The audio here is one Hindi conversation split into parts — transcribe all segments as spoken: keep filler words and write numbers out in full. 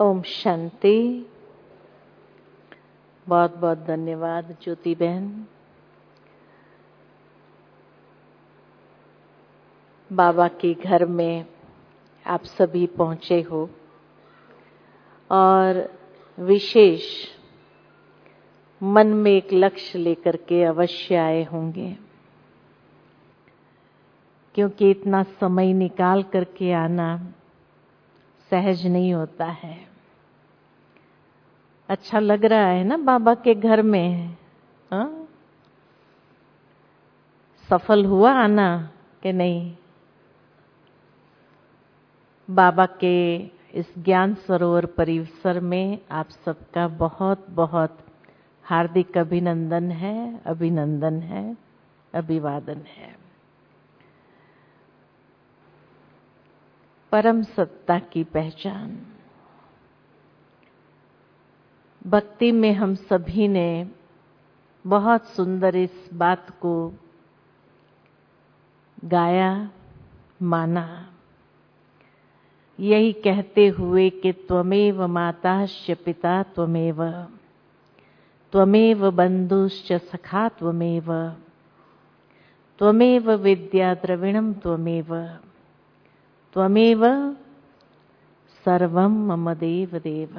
ओम शांति। बहुत बहुत धन्यवाद ज्योति बहन। बाबा के घर में आप सभी पहुंचे हो और विशेष मन में एक लक्ष्य लेकर के अवश्य आए होंगे, क्योंकि इतना समय निकाल करके आना सहज नहीं होता है। अच्छा लग रहा है ना बाबा के घर में? हा? सफल हुआ आना कि नहीं? बाबा के इस ज्ञान सरोवर परिसर में आप सबका बहुत बहुत हार्दिक अभिनंदन है, अभिनंदन है, अभिवादन है। परम सत्ता की पहचान। भक्ति में हम सभी ने बहुत सुंदर इस बात को गाया, माना, यही कहते हुए कि त्वमेव माताश्च पिता त्वमेव, त्वमेव बंधुश्च सखा त्वमेव, त्वमेव विद्या द्रविणं त्वमेव, त्वमेव सर्वं मम देव देव।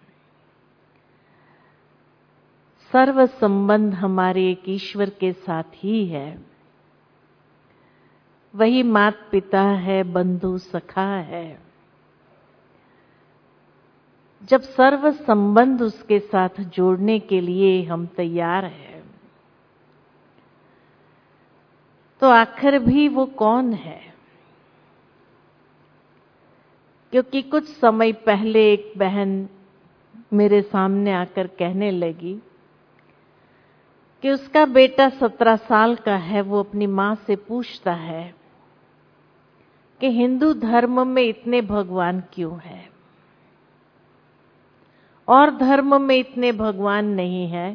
सर्व संबंध हमारे एक ईश्वर के साथ ही है। वही माता पिता है, बंधु सखा है। जब सर्व संबंध उसके साथ जोड़ने के लिए हम तैयार हैं, तो आखिर भी वो कौन है? क्योंकि कुछ समय पहले एक बहन मेरे सामने आकर कहने लगी कि उसका बेटा सत्रह साल का है। वो अपनी माँ से पूछता है कि हिंदू धर्म में इतने भगवान क्यों हैं और धर्म में इतने भगवान नहीं है?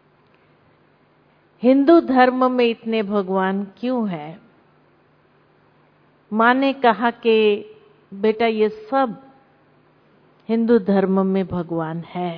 हिंदू धर्म में इतने भगवान क्यों हैं? माँ ने कहा कि बेटा ये सब हिंदू धर्म में भगवान है।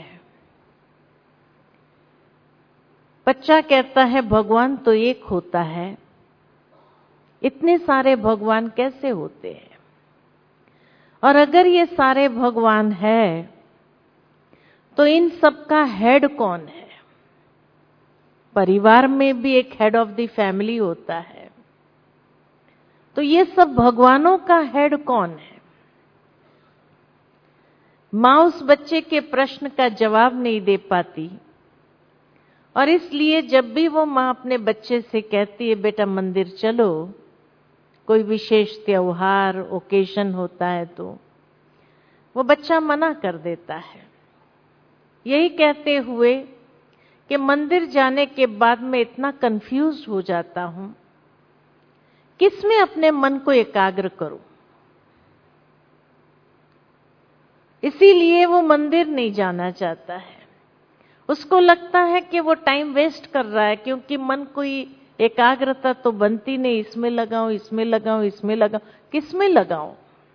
बच्चा कहता है भगवान तो एक होता है, इतने सारे भगवान कैसे होते हैं? और अगर ये सारे भगवान है तो इन सब का हेड कौन है? परिवार में भी एक हेड ऑफ द फैमिली होता है, तो ये सब भगवानों का हेड कौन है? माँ उस बच्चे के प्रश्न का जवाब नहीं दे पाती और इसलिए जब भी वो माँ अपने बच्चे से कहती है बेटा मंदिर चलो, कोई विशेष त्योहार ओकेशन होता है, तो वो बच्चा मना कर देता है, यही कहते हुए कि मंदिर जाने के बाद मैं इतना कंफ्यूज हो जाता हूं, किसमें अपने मन को एकाग्र करूं। इसीलिए वो मंदिर नहीं जाना चाहता है। उसको लगता है कि वो टाइम वेस्ट कर रहा है, क्योंकि मन कोई एकाग्रता तो बनती नहीं। इसमें लगाऊं, इसमें लगाऊं, इसमें लगाऊं, किसमें लगाऊं?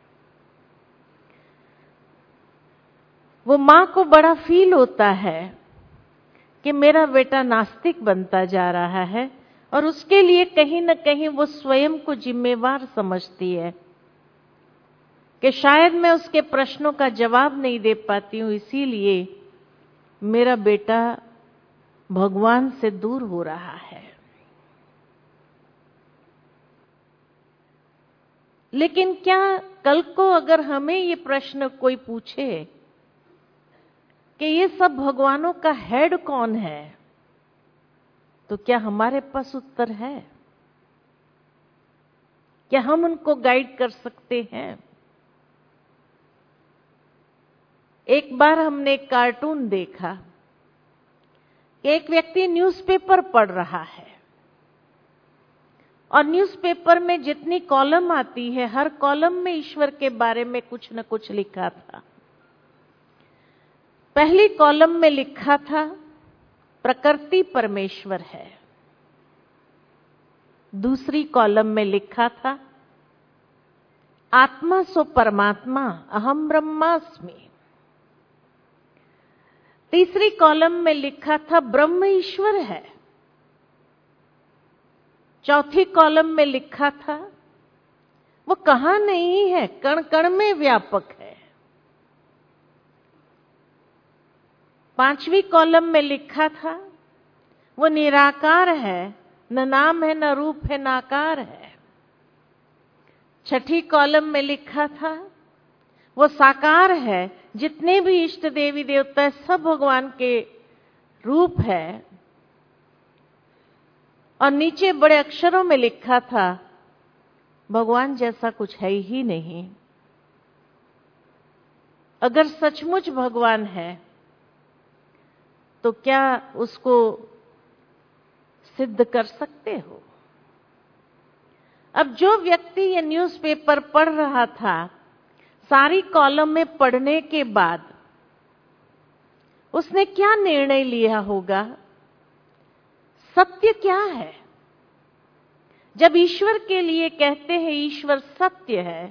वो माँ को बड़ा फील होता है कि मेरा बेटा नास्तिक बनता जा रहा है और उसके लिए कहीं न कहीं वो स्वयं को जिम्मेवार समझती है कि शायद मैं उसके प्रश्नों का जवाब नहीं दे पाती हूं, इसीलिए मेरा बेटा भगवान से दूर हो रहा है। लेकिन क्या कल को अगर हमें ये प्रश्न कोई पूछे कि ये सब भगवानों का हेड कौन है, तो क्या हमारे पास उत्तर है? क्या हम उनको गाइड कर सकते हैं? एक बार हमने एक कार्टून देखा कि एक व्यक्ति न्यूज़पेपर पढ़ रहा है और न्यूज़पेपर में जितनी कॉलम आती है, हर कॉलम में ईश्वर के बारे में कुछ न कुछ लिखा था। पहली कॉलम में लिखा था प्रकृति परमेश्वर है, दूसरी कॉलम में लिखा था आत्मा सो परमात्मा, अहम ब्रह्मास्मि, तीसरी कॉलम में लिखा था ब्रह्म ईश्वर है। चौथी कॉलम में लिखा था वो कहां नहीं है, कण कण में व्यापक है। पांचवी कॉलम में लिखा था वो निराकार है, न नाम है न रूप है न आकार है। छठी कॉलम में लिखा था वो साकार है, जितने भी इष्ट देवी देवता है सब भगवान के रूप है। और नीचे बड़े अक्षरों में लिखा था भगवान जैसा कुछ है ही नहीं। अगर सचमुच भगवान है तो क्या उसको सिद्ध कर सकते हो? अब जो व्यक्ति ये न्यूज़पेपर पढ़ रहा था, सारी कॉलम में पढ़ने के बाद उसने क्या निर्णय लिया होगा? सत्य क्या है? जब ईश्वर के लिए कहते हैं ईश्वर सत्य है,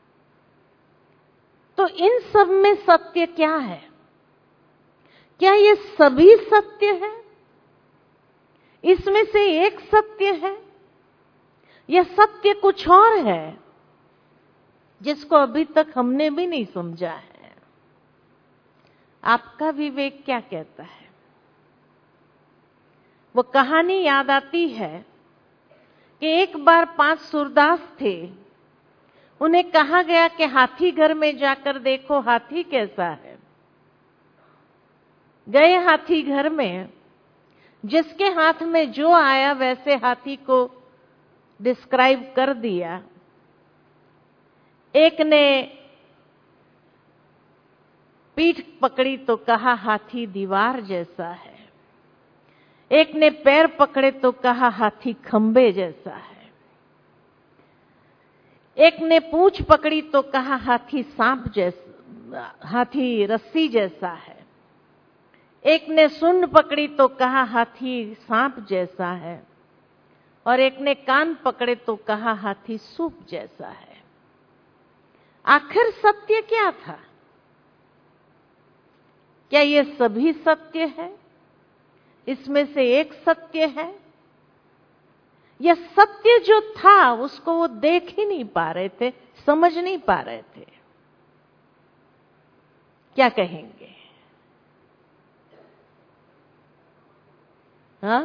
तो इन सब में सत्य क्या है? क्या ये सभी सत्य है? इसमें से एक सत्य है या सत्य कुछ और है जिसको अभी तक हमने भी नहीं समझा है? आपका विवेक क्या कहता है? वो कहानी याद आती है कि एक बार पांच सूरदास थे, उन्हें कहा गया कि हाथी घर में जाकर देखो हाथी कैसा है। गए हाथी घर में, जिसके हाथ में जो आया वैसे हाथी को डिस्क्राइब कर दिया। एक ने पीठ पकड़ी तो कहा हाथी दीवार जैसा है, एक ने पैर पकड़े तो कहा हाथी खंबे जैसा है, एक ने पूंछ पकड़ी तो कहा हाथी सांप जैसा, हाथी रस्सी जैसा है, एक ने सूंड पकड़ी तो कहा हाथी सांप जैसा है, और एक ने कान पकड़े तो कहा हाथी सूप जैसा है। आखिर सत्य क्या था? क्या ये सभी सत्य है? इसमें से एक सत्य है? या सत्य जो था उसको वो देख ही नहीं पा रहे थे, समझ नहीं पा रहे थे? क्या कहेंगे? हाँ,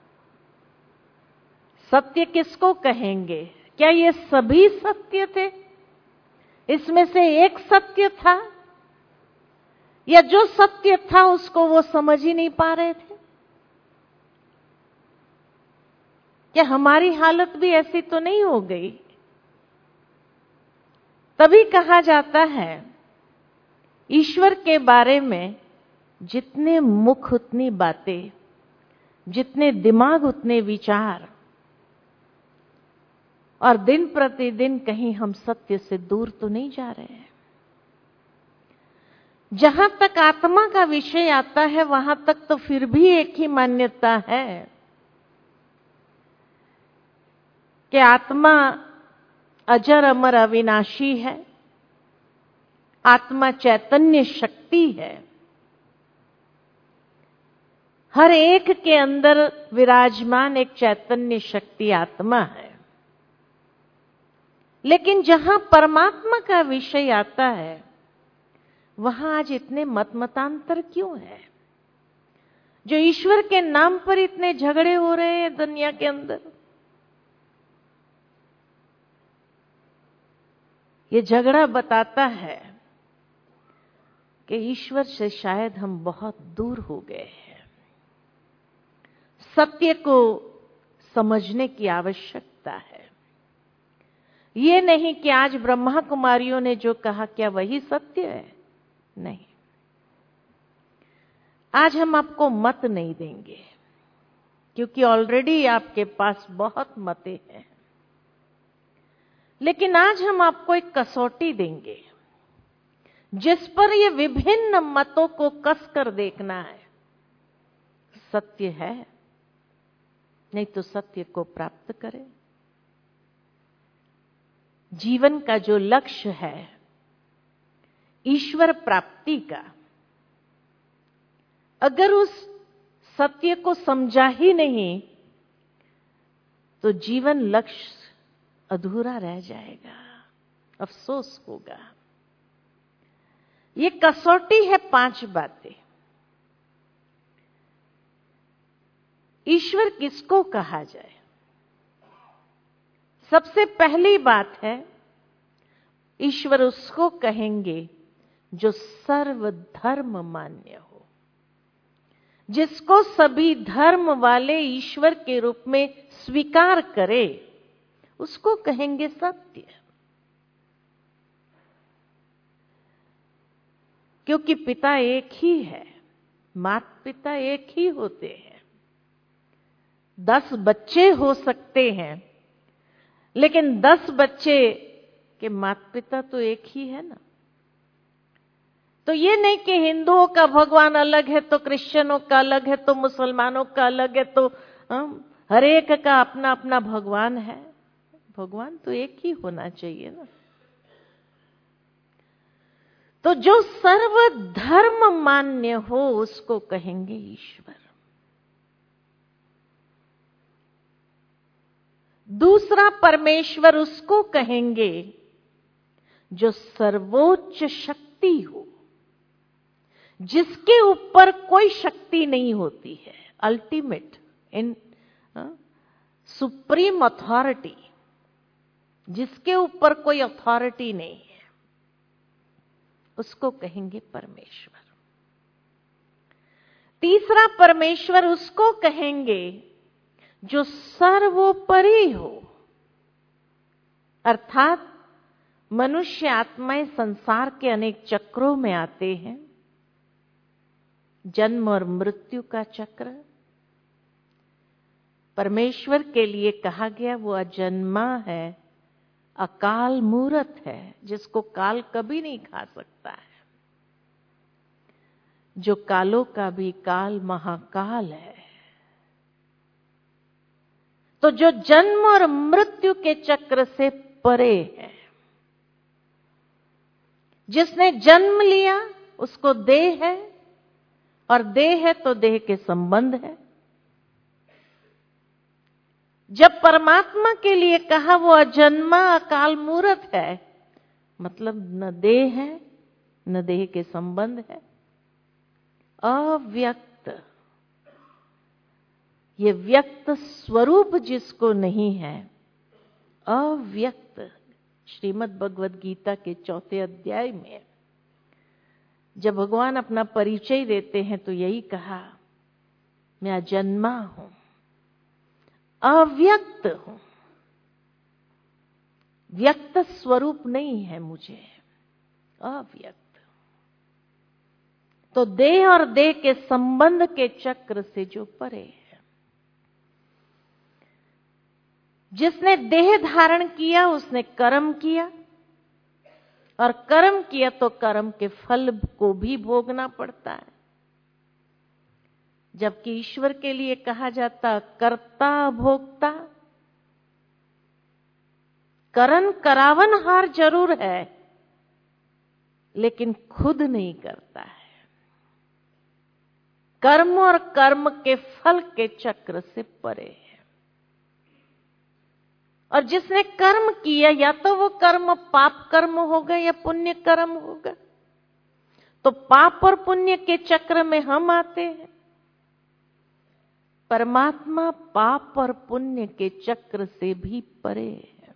सत्य किसको कहेंगे? क्या ये सभी सत्य थे? इसमें से एक सत्य था? या जो सत्य था उसको वो समझ ही नहीं पा रहे थे? क्या हमारी हालत भी ऐसी तो नहीं हो गई? तभी कहा जाता है ईश्वर के बारे में जितने मुख उतनी बातें, जितने दिमाग उतने विचार, और दिन प्रतिदिन कहीं हम सत्य से दूर तो नहीं जा रहे हैं। जहां तक आत्मा का विषय आता है वहां तक तो फिर भी एक ही मान्यता है कि आत्मा अजर अमर अविनाशी है, आत्मा चैतन्य शक्ति है, हर एक के अंदर विराजमान एक चैतन्य शक्ति आत्मा है। लेकिन जहां परमात्मा का विषय आता है वहां आज इतने मत मतांतर क्यों है? जो ईश्वर के नाम पर इतने झगड़े हो रहे हैं दुनिया के अंदर, ये झगड़ा बताता है कि ईश्वर से शायद हम बहुत दूर हो गए हैं। सत्य को समझने की आवश्यकता है। ये नहीं कि आज ब्रह्मा कुमारियों ने जो कहा क्या वही सत्य है? नहीं, आज हम आपको मत नहीं देंगे क्योंकि ऑलरेडी आपके पास बहुत मतें हैं। लेकिन आज हम आपको एक कसौटी देंगे जिस पर ये विभिन्न मतों को कस कर देखना है सत्य है, नहीं तो सत्य को प्राप्त करें। जीवन का जो लक्ष्य है ईश्वर प्राप्ति का, अगर उस सत्य को समझा ही नहीं तो जीवन लक्ष्य अधूरा रह जाएगा, अफसोस होगा। ये कसौटी है पांच बातें। ईश्वर किसको कहा जाए? सबसे पहली बात है, ईश्वर उसको कहेंगे जो सर्वधर्म मान्य हो, जिसको सभी धर्म वाले ईश्वर के रूप में स्वीकार करे, उसको कहेंगे सत्य। क्योंकि पिता एक ही है, माता पिता एक ही होते हैं। दस बच्चे हो सकते हैं, लेकिन दस बच्चे के माता पिता तो एक ही है ना। तो ये नहीं कि हिंदुओं का भगवान अलग है तो क्रिश्चियनों का अलग है तो मुसलमानों का अलग है, तो हर एक का अपना अपना भगवान है। भगवान तो एक ही होना चाहिए ना। तो जो सर्वधर्म मान्य हो उसको कहेंगे ईश्वर। दूसरा, परमेश्वर उसको कहेंगे जो सर्वोच्च शक्ति हो, जिसके ऊपर कोई शक्ति नहीं होती है, अल्टीमेट इन सुप्रीम अथॉरिटी, जिसके ऊपर कोई अथॉरिटी नहीं है, उसको कहेंगे परमेश्वर। तीसरा, परमेश्वर उसको कहेंगे जो सर्वोपरि हो, अर्थात मनुष्य आत्माएं संसार के अनेक चक्रों में आते हैं, जन्म और मृत्यु का चक्र। परमेश्वर के लिए कहा गया वो अजन्मा है, अकाल मूरत है, जिसको काल कभी नहीं खा सकता है, जो कालों का भी काल महाकाल है। तो जो जन्म और मृत्यु के चक्र से परे है, जिसने जन्म लिया उसको देह है, और देह है तो देह के संबंध है। जब परमात्मा के लिए कहा वो अजन्मा अकाल मूरत है, मतलब न देह है न देह के संबंध है, अव्यक्त। ये व्यक्त स्वरूप जिसको नहीं है, अव्यक्त। श्रीमद् भगवद गीता के चौथे अध्याय में जब भगवान अपना परिचय देते हैं तो यही कहा, मैं अजन्मा हूं, अव्यक्त हूं, व्यक्त स्वरूप नहीं है मुझे, अव्यक्त। तो देह और देह के संबंध के चक्र से जो परे है, जिसने देह धारण किया उसने कर्म किया, और कर्म किया तो कर्म के फल को भी भोगना पड़ता है। जबकि ईश्वर के लिए कहा जाता कर्ता भोक्ता, करन करावनहार जरूर है लेकिन खुद नहीं करता है। कर्म और कर्म के फल के चक्र से परे है। और जिसने कर्म किया, या तो वो कर्म पाप कर्म होगा या पुण्य कर्म होगा, तो पाप और पुण्य के चक्र में हम आते हैं। परमात्मा पाप और पुण्य के चक्र से भी परे है,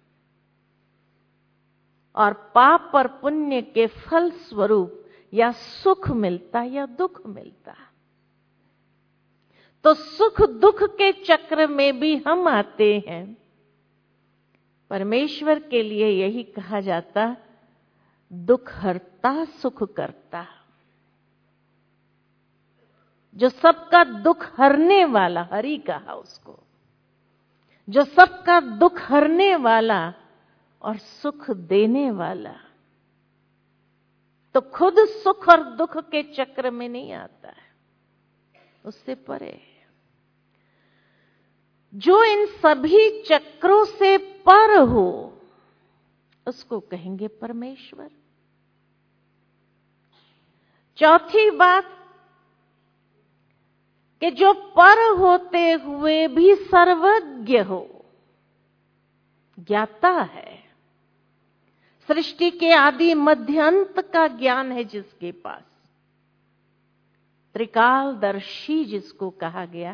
और पाप और पुण्य के फल स्वरूप या सुख मिलता या दुख मिलता। तो सुख दुख के चक्र में भी हम आते हैं। परमेश्वर के लिए यही कहा जाता, दुख हरता सुख करता। जो सबका दुख हरने वाला, हरि कहा उसको, जो सबका दुख हरने वाला और सुख देने वाला, तो खुद सुख और दुख के चक्र में नहीं आता है, उससे परे है। जो इन सभी चक्रों से पर हो उसको कहेंगे परमेश्वर। चौथी बात, कि जो पर होते हुए भी सर्वज्ञ हो, ज्ञाता है, सृष्टि के आदि मध्य अंत का ज्ञान है जिसके पास, त्रिकालदर्शी जिसको कहा गया,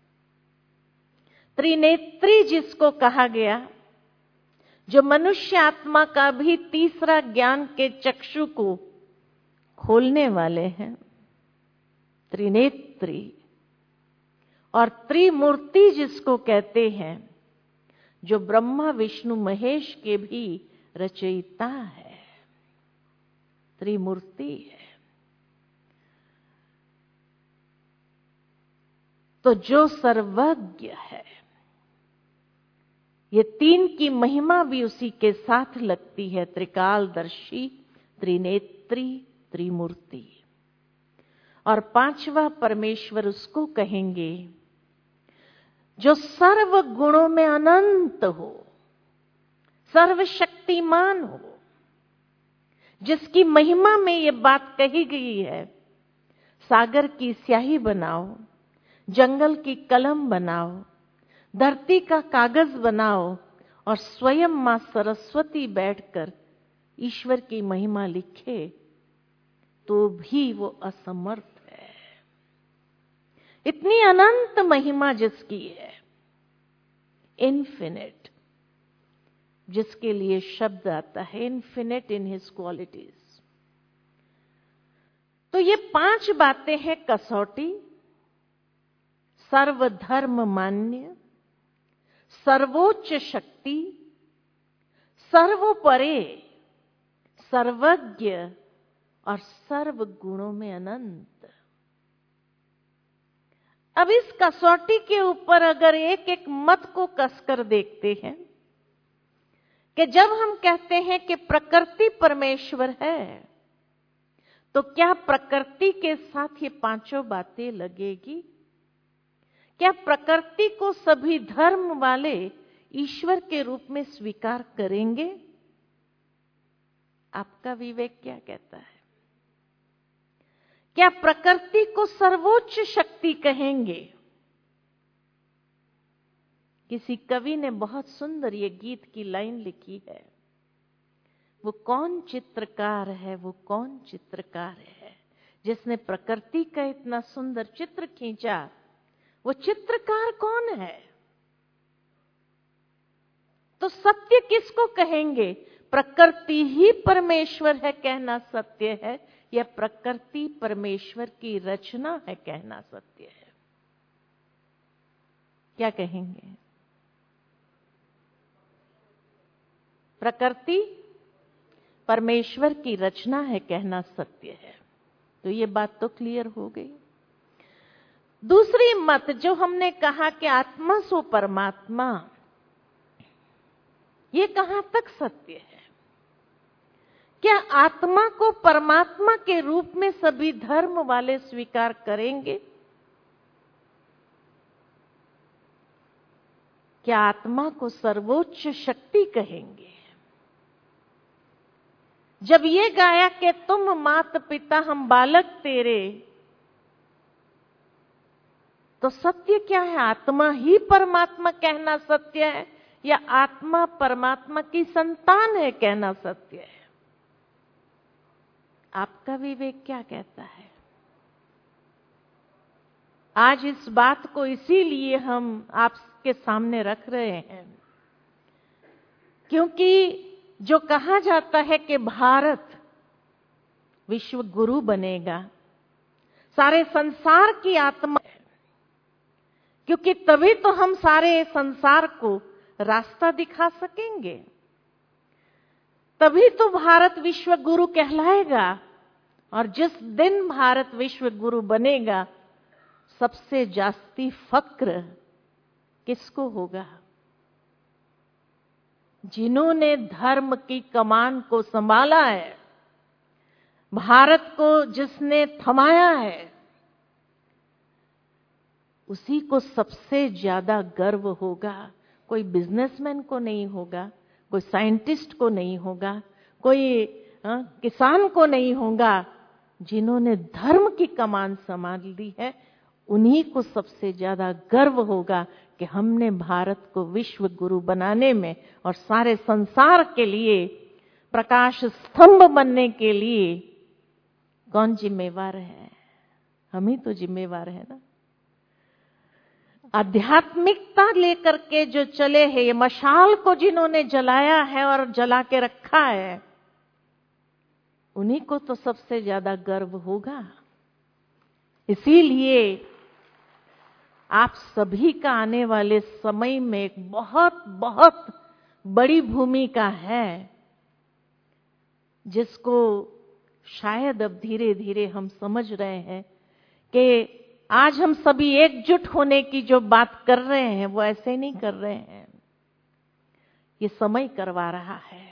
त्रिनेत्री जिसको कहा गया, जो मनुष्य आत्मा का भी तीसरा ज्ञान के चक्षु को खोलने वाले हैं, त्रिनेत्री, और त्रिमूर्ति जिसको कहते हैं, जो ब्रह्मा विष्णु महेश के भी रचयिता है, त्रिमूर्ति है। तो जो सर्वज्ञ है, ये तीन की महिमा भी उसी के साथ लगती है, त्रिकालदर्शी, त्रिनेत्री, त्रिमूर्ति। और पांचवा परमेश्वर उसको कहेंगे जो सर्व गुणों में अनंत हो, सर्वशक्तिमान हो, जिसकी महिमा में ये बात कही गई है, सागर की स्याही बनाओ, जंगल की कलम बनाओ, धरती का कागज बनाओ, और स्वयं मां सरस्वती बैठकर ईश्वर की महिमा लिखे तो भी वो असमर्थ है। इतनी अनंत महिमा जिसकी है, इन्फिनिट, जिसके लिए शब्द आता है इन्फिनिट इन हिज क्वालिटीज। तो ये पांच बातें हैं कसौटी, सर्वधर्म मान्य, सर्वोच्च शक्ति, सर्वोपरे, सर्वज्ञ और सर्व गुणों में अनंत। अब इस कसौटी के ऊपर अगर एक एक मत को कसकर देखते हैं कि जब हम कहते हैं कि प्रकृति परमेश्वर है, तो क्या प्रकृति के साथ ये पांचों बातें लगेगी? क्या प्रकृति को सभी धर्म वाले ईश्वर के रूप में स्वीकार करेंगे? आपका विवेक क्या कहता है? क्या प्रकृति को सर्वोच्च शक्ति कहेंगे? किसी कवि ने बहुत सुंदर ये गीत की लाइन लिखी है, वो कौन चित्रकार है, वो कौन चित्रकार है जिसने प्रकृति का इतना सुंदर चित्र खींचा, वो चित्रकार कौन है? तो सत्य किसको कहेंगे? प्रकृति ही परमेश्वर है कहना सत्य है, या प्रकृति परमेश्वर की रचना है कहना सत्य है? क्या कहेंगे? प्रकृति परमेश्वर की रचना है कहना सत्य है। तो ये बात तो क्लियर हो गई। दूसरी मत जो हमने कहा कि आत्मा सो परमात्मा, ये कहां तक सत्य है? क्या आत्मा को परमात्मा के रूप में सभी धर्म वाले स्वीकार करेंगे? क्या आत्मा को सर्वोच्च शक्ति कहेंगे? जब ये गाया कि तुम मात पिता हम बालक तेरे, तो सत्य क्या है? आत्मा ही परमात्मा कहना सत्य है, या आत्मा परमात्मा की संतान है कहना सत्य है? आपका विवेक क्या कहता है? आज इस बात को इसीलिए हम आपके सामने रख रहे हैं क्योंकि जो कहा जाता है कि भारत विश्व गुरु बनेगा, सारे संसार की आत्मा है, क्योंकि तभी तो हम सारे संसार को रास्ता दिखा सकेंगे, तभी तो भारत विश्व गुरु कहलाएगा। और जिस दिन भारत विश्व गुरु बनेगा, सबसे जास्ती फक्र किसको होगा? जिन्होंने धर्म की कमान को संभाला है, भारत को जिसने थमाया है, उसी को सबसे ज्यादा गर्व होगा। कोई बिजनेसमैन को नहीं होगा, कोई साइंटिस्ट को नहीं होगा, कोई आ, किसान को नहीं होगा। जिन्होंने धर्म की कमान संभाल ली है, उन्हीं को सबसे ज्यादा गर्व होगा कि हमने भारत को विश्व गुरु बनाने में और सारे संसार के लिए प्रकाश स्तंभ बनने के लिए कौन जिम्मेवार है? हम ही तो जिम्मेवार है ना। आध्यात्मिकता लेकर के जो चले हैं, ये मशाल को जिन्होंने जलाया है और जला के रखा है, उन्हीं को तो सबसे ज्यादा गर्व होगा। इसीलिए आप सभी का आने वाले समय में एक बहुत बहुत बड़ी भूमिका है, जिसको शायद अब धीरे धीरे हम समझ रहे हैं कि आज हम सभी एकजुट होने की जो बात कर रहे हैं वो ऐसे नहीं कर रहे हैं, ये समय करवा रहा है।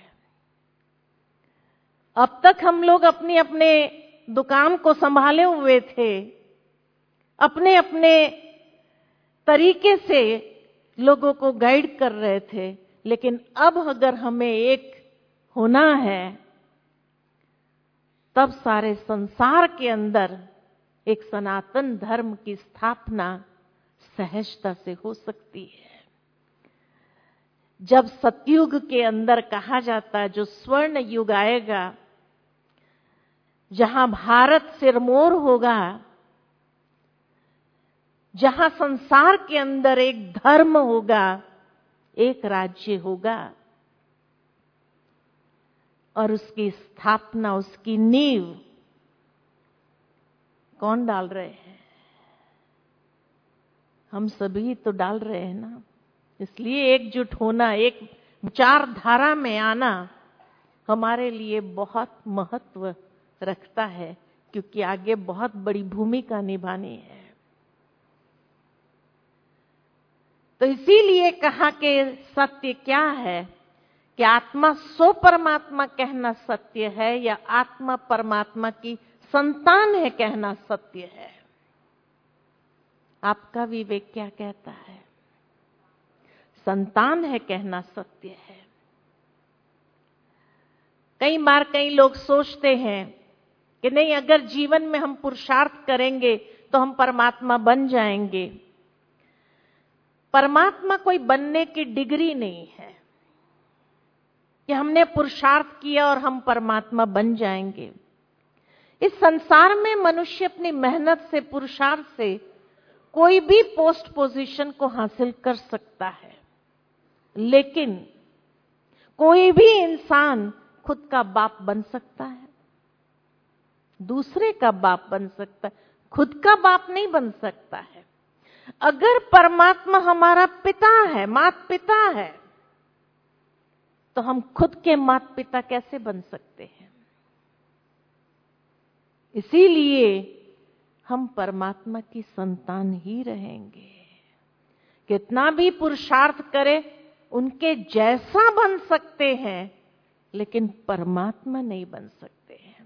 अब तक हम लोग अपनी अपने दुकान को संभाले हुए थे, अपने अपने तरीके से लोगों को गाइड कर रहे थे, लेकिन अब अगर हमें एक होना है तब सारे संसार के अंदर एक सनातन धर्म की स्थापना सहजता से हो सकती है। जब सतयुग के अंदर कहा जाता है जो स्वर्ण युग आएगा, जहां भारत सिरमौर होगा, जहां संसार के अंदर एक धर्म होगा, एक राज्य होगा, और उसकी स्थापना, उसकी नींव कौन डाल रहे हैं? हम सभी तो डाल रहे हैं ना। इसलिए एकजुट होना, एक विचारधारा में आना हमारे लिए बहुत महत्व रखता है, क्योंकि आगे बहुत बड़ी भूमिका निभानी है। तो इसीलिए कहा कि सत्य क्या है, कि आत्मा सो परमात्मा कहना सत्य है या आत्मा परमात्मा की संतान है कहना सत्य है। आपका विवेक क्या कहता है? संतान है कहना सत्य है। कई बार कई लोग सोचते हैं कि नहीं, अगर जीवन में हम पुरुषार्थ करेंगे तो हम परमात्मा बन जाएंगे। परमात्मा कोई बनने की डिग्री नहीं है कि हमने पुरुषार्थ किया और हम परमात्मा बन जाएंगे। इस संसार में मनुष्य अपनी मेहनत से, पुरुषार्थ से कोई भी पोस्ट पोजीशन को हासिल कर सकता है, लेकिन कोई भी इंसान खुद का बाप बन सकता है, दूसरे का बाप बन सकता है, खुद का बाप नहीं बन सकता है। अगर परमात्मा हमारा पिता है, माता पिता है, तो हम खुद के माता पिता कैसे बन सकते हैं? इसीलिए हम परमात्मा की संतान ही रहेंगे। कितना भी पुरुषार्थ करें, उनके जैसा बन सकते हैं, लेकिन परमात्मा नहीं बन सकते हैं।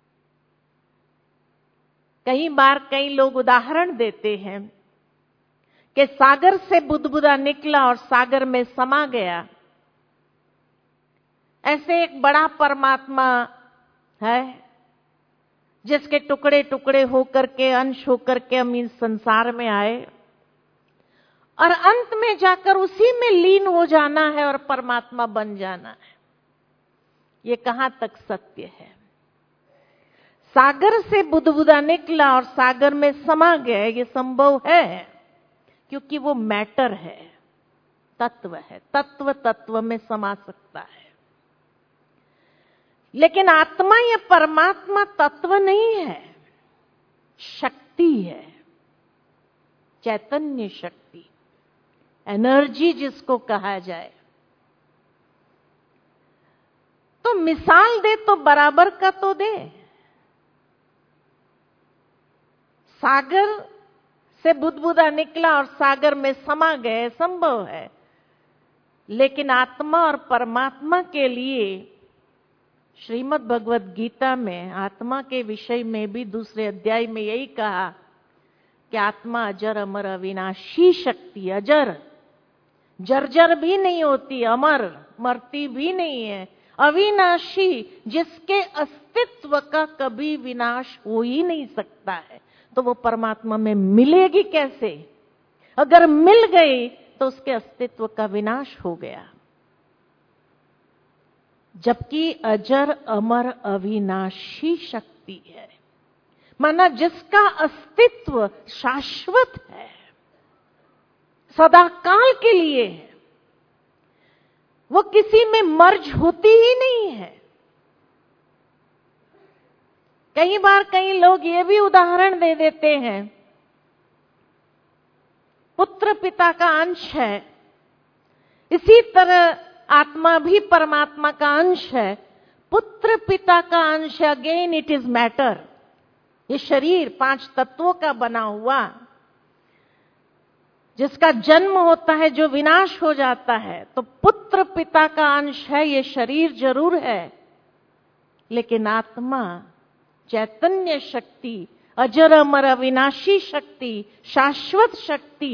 कई बार कई लोग उदाहरण देते हैं कि सागर से बुदबुदा निकला और सागर में समा गया। ऐसे एक बड़ा परमात्मा है जिसके टुकड़े टुकड़े होकर के, अंश होकर के हम इस संसार में आए, और अंत में जाकर उसी में लीन हो जाना है और परमात्मा बन जाना है। ये कहां तक सत्य है? सागर से बुदबुदा निकला और सागर में समा गया, ये संभव है, क्योंकि वो मैटर है, तत्व है, तत्व तत्व में समा सकता है। लेकिन आत्मा या परमात्मा तत्व नहीं है, शक्ति है, चैतन्य शक्ति, एनर्जी जिसको कहा जाए। तो मिसाल दे तो बराबर का तो दे। सागर से बुदबुदा निकला और सागर में समा गए, संभव है, लेकिन आत्मा और परमात्मा के लिए श्रीमद् भगवद गीता में आत्मा के विषय में भी दूसरे अध्याय में यही कहा कि आत्मा अजर अमर अविनाशी शक्ति, अजर, जर्जर भी नहीं होती, अमर, मरती भी नहीं है, अविनाशी, जिसके अस्तित्व का कभी विनाश हो ही नहीं सकता है। तो वो परमात्मा में मिलेगी कैसे? अगर मिल गई तो उसके अस्तित्व का विनाश हो गया। जबकि अजर अमर अविनाशी शक्ति है, माना जिसका अस्तित्व शाश्वत है, सदाकाल के लिए है, वो किसी में मर्ज होती ही नहीं है। कई बार कई लोग ये भी उदाहरण दे देते हैं, पुत्र पिता का अंश है, इसी तरह आत्मा भी परमात्मा का अंश है। पुत्र पिता का अंश है, अगेन इट इज मैटर। ये शरीर पांच तत्वों का बना हुआ, जिसका जन्म होता है, जो विनाश हो जाता है, तो पुत्र पिता का अंश है। ये शरीर जरूर है, लेकिन आत्मा चैतन्य शक्ति, अजर अमर अविनाशी शक्ति, शाश्वत शक्ति,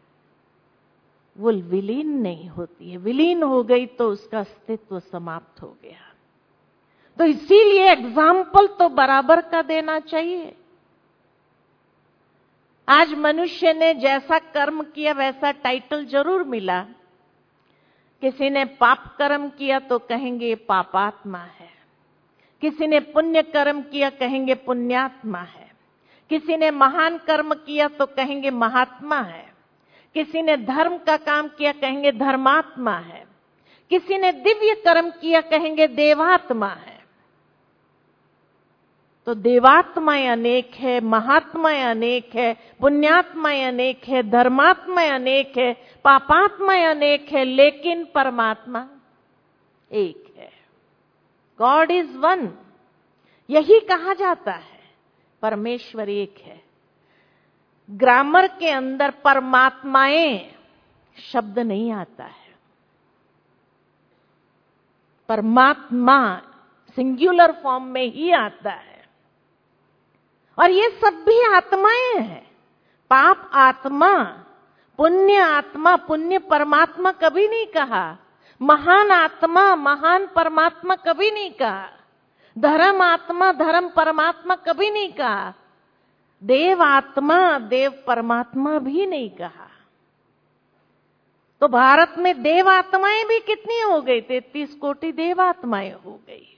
वो विलीन नहीं होती है। विलीन हो गई तो उसका अस्तित्व समाप्त हो गया। तो इसीलिए एग्जाम्पल तो बराबर का देना चाहिए। आज मनुष्य ने जैसा कर्म किया वैसा टाइटल जरूर मिला। किसी ने पाप कर्म किया तो कहेंगे पापात्मा है, किसी ने पुण्य कर्म किया कहेंगे पुण्यात्मा है, किसी ने महान कर्म किया तो कहेंगे महात्मा है, किसी ने धर्म का काम किया कहेंगे धर्मात्मा है, किसी ने दिव्य कर्म किया कहेंगे देवात्मा है। तो देवात्माएं अनेक है, महात्माएं अनेक है, पुण्यात्माएं अनेक है, धर्मात्माएं अनेक है, पापात्माएं अनेक है, लेकिन परमात्मा एक है। गॉड इज वन, यही कहा जाता है। परमेश्वर एक है। ग्रामर के अंदर परमात्माएं शब्द नहीं आता है। परमात्मा सिंगुलर फॉर्म में ही आता है। और ये सब भी आत्माएं हैं। पाप आत्मा, पुण्य आत्मा, पुण्य परमात्मा कभी नहीं कहा। महान आत्मा, महान परमात्मा कभी नहीं कहा। धर्म आत्मा, धर्म परमात्मा कभी नहीं कहा। देव आत्मा, देव परमात्मा भी नहीं कहा। तो भारत में देव आत्माएं भी कितनी हो गई? तैतीस कोटि देव आत्माएं हो गई।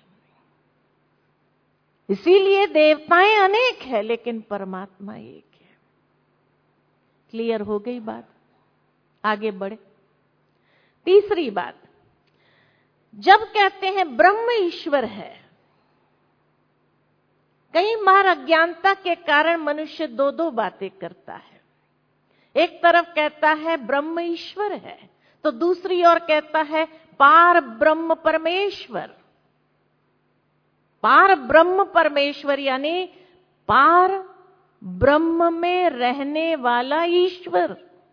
इसीलिए देवताएं अनेक है, लेकिन परमात्मा एक है। क्लियर हो गई बात? आगे बढ़े। तीसरी बात, जब कहते हैं ब्रह्म ईश्वर है, कई बार अज्ञानता के कारण मनुष्य दो दो बातें करता है। एक तरफ कहता है ब्रह्म ईश्वर है, तो दूसरी ओर कहता है पार ब्रह्म परमेश्वर। पार ब्रह्म परमेश्वर यानी पार ब्रह्म में रहने वाला ईश्वर।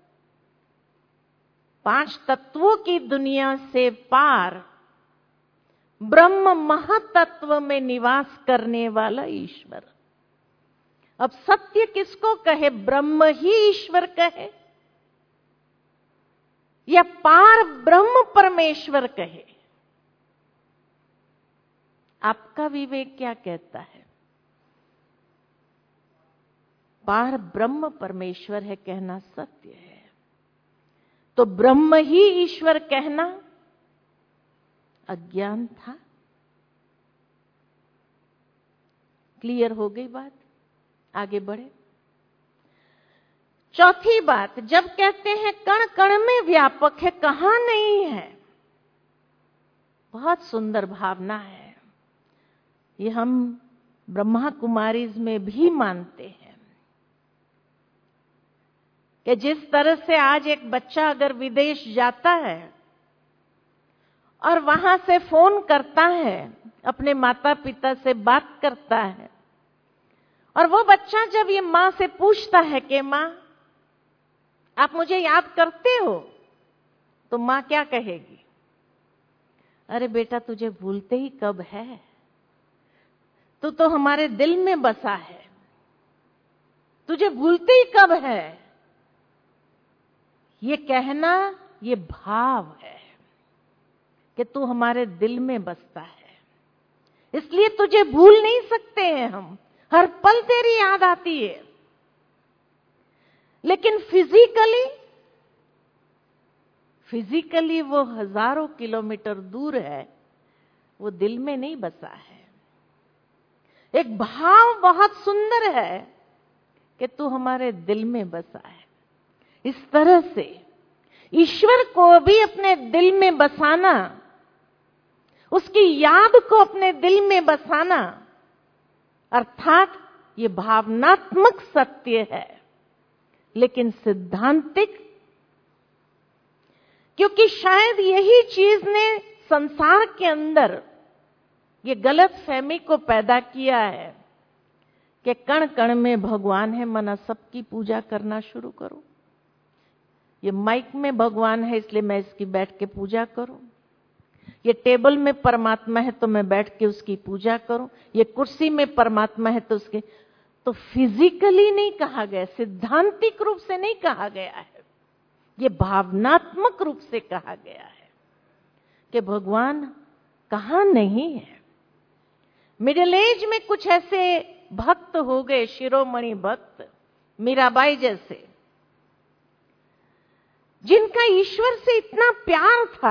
पांच तत्वों की दुनिया से पार ब्रह्म महातत्व में निवास करने वाला ईश्वर। अब सत्य किसको कहे? ब्रह्म ही ईश्वर कहे या पार ब्रह्म परमेश्वर कहे? आपका विवेक क्या कहता है? पार ब्रह्म परमेश्वर है कहना सत्य है, तो ब्रह्म ही ईश्वर कहना अज्ञान था। क्लियर हो गई बात? आगे बढ़े। चौथी बात, जब कहते हैं कण कण में व्यापक है, कहां नहीं है, बहुत सुंदर भावना है। ये हम ब्रह्मा कुमारीज में भी मानते हैं कि जिस तरह से आज एक बच्चा अगर विदेश जाता है और वहां से फोन करता है, अपने माता पिता से बात करता है, और वो बच्चा जब ये मां से पूछता है कि मां आप मुझे याद करते हो, तो मां क्या कहेगी? अरे बेटा तुझे भूलते ही कब है, तू तो हमारे दिल में बसा है, तुझे भूलते ही कब है। ये कहना ये भाव है कि तू हमारे दिल में बसता है, इसलिए तुझे भूल नहीं सकते हैं हम। हर पल तेरी याद आती है। लेकिन फिजिकली फिजिकली वो हजारों किलोमीटर दूर है, वो दिल में नहीं बसा है। एक भाव बहुत सुंदर है कि तू हमारे दिल में बसा है। इस तरह से ईश्वर को भी अपने दिल में बसाना, उसकी याद को अपने दिल में बसाना, अर्थात ये भावनात्मक सत्य है, लेकिन सिद्धांतिक, क्योंकि शायद यही चीज ने संसार के अंदर ये गलत फहमी को पैदा किया है कि कण कण में भगवान है, मना सबकी पूजा करना शुरू करो। ये माइक में भगवान है इसलिए मैं इसकी बैठ के पूजा करूं, ये टेबल में परमात्मा है तो मैं बैठ के उसकी पूजा करूं, ये कुर्सी में परमात्मा है तो उसके, तो फिजिकली नहीं कहा गया, सिद्धांतिक रूप से नहीं कहा गया है, ये भावनात्मक रूप से कहा गया है कि भगवान कहां नहीं है। मिडिल एज में कुछ ऐसे भक्त हो गए, शिरोमणि भक्त मीराबाई जैसे, जिनका ईश्वर से इतना प्यार था,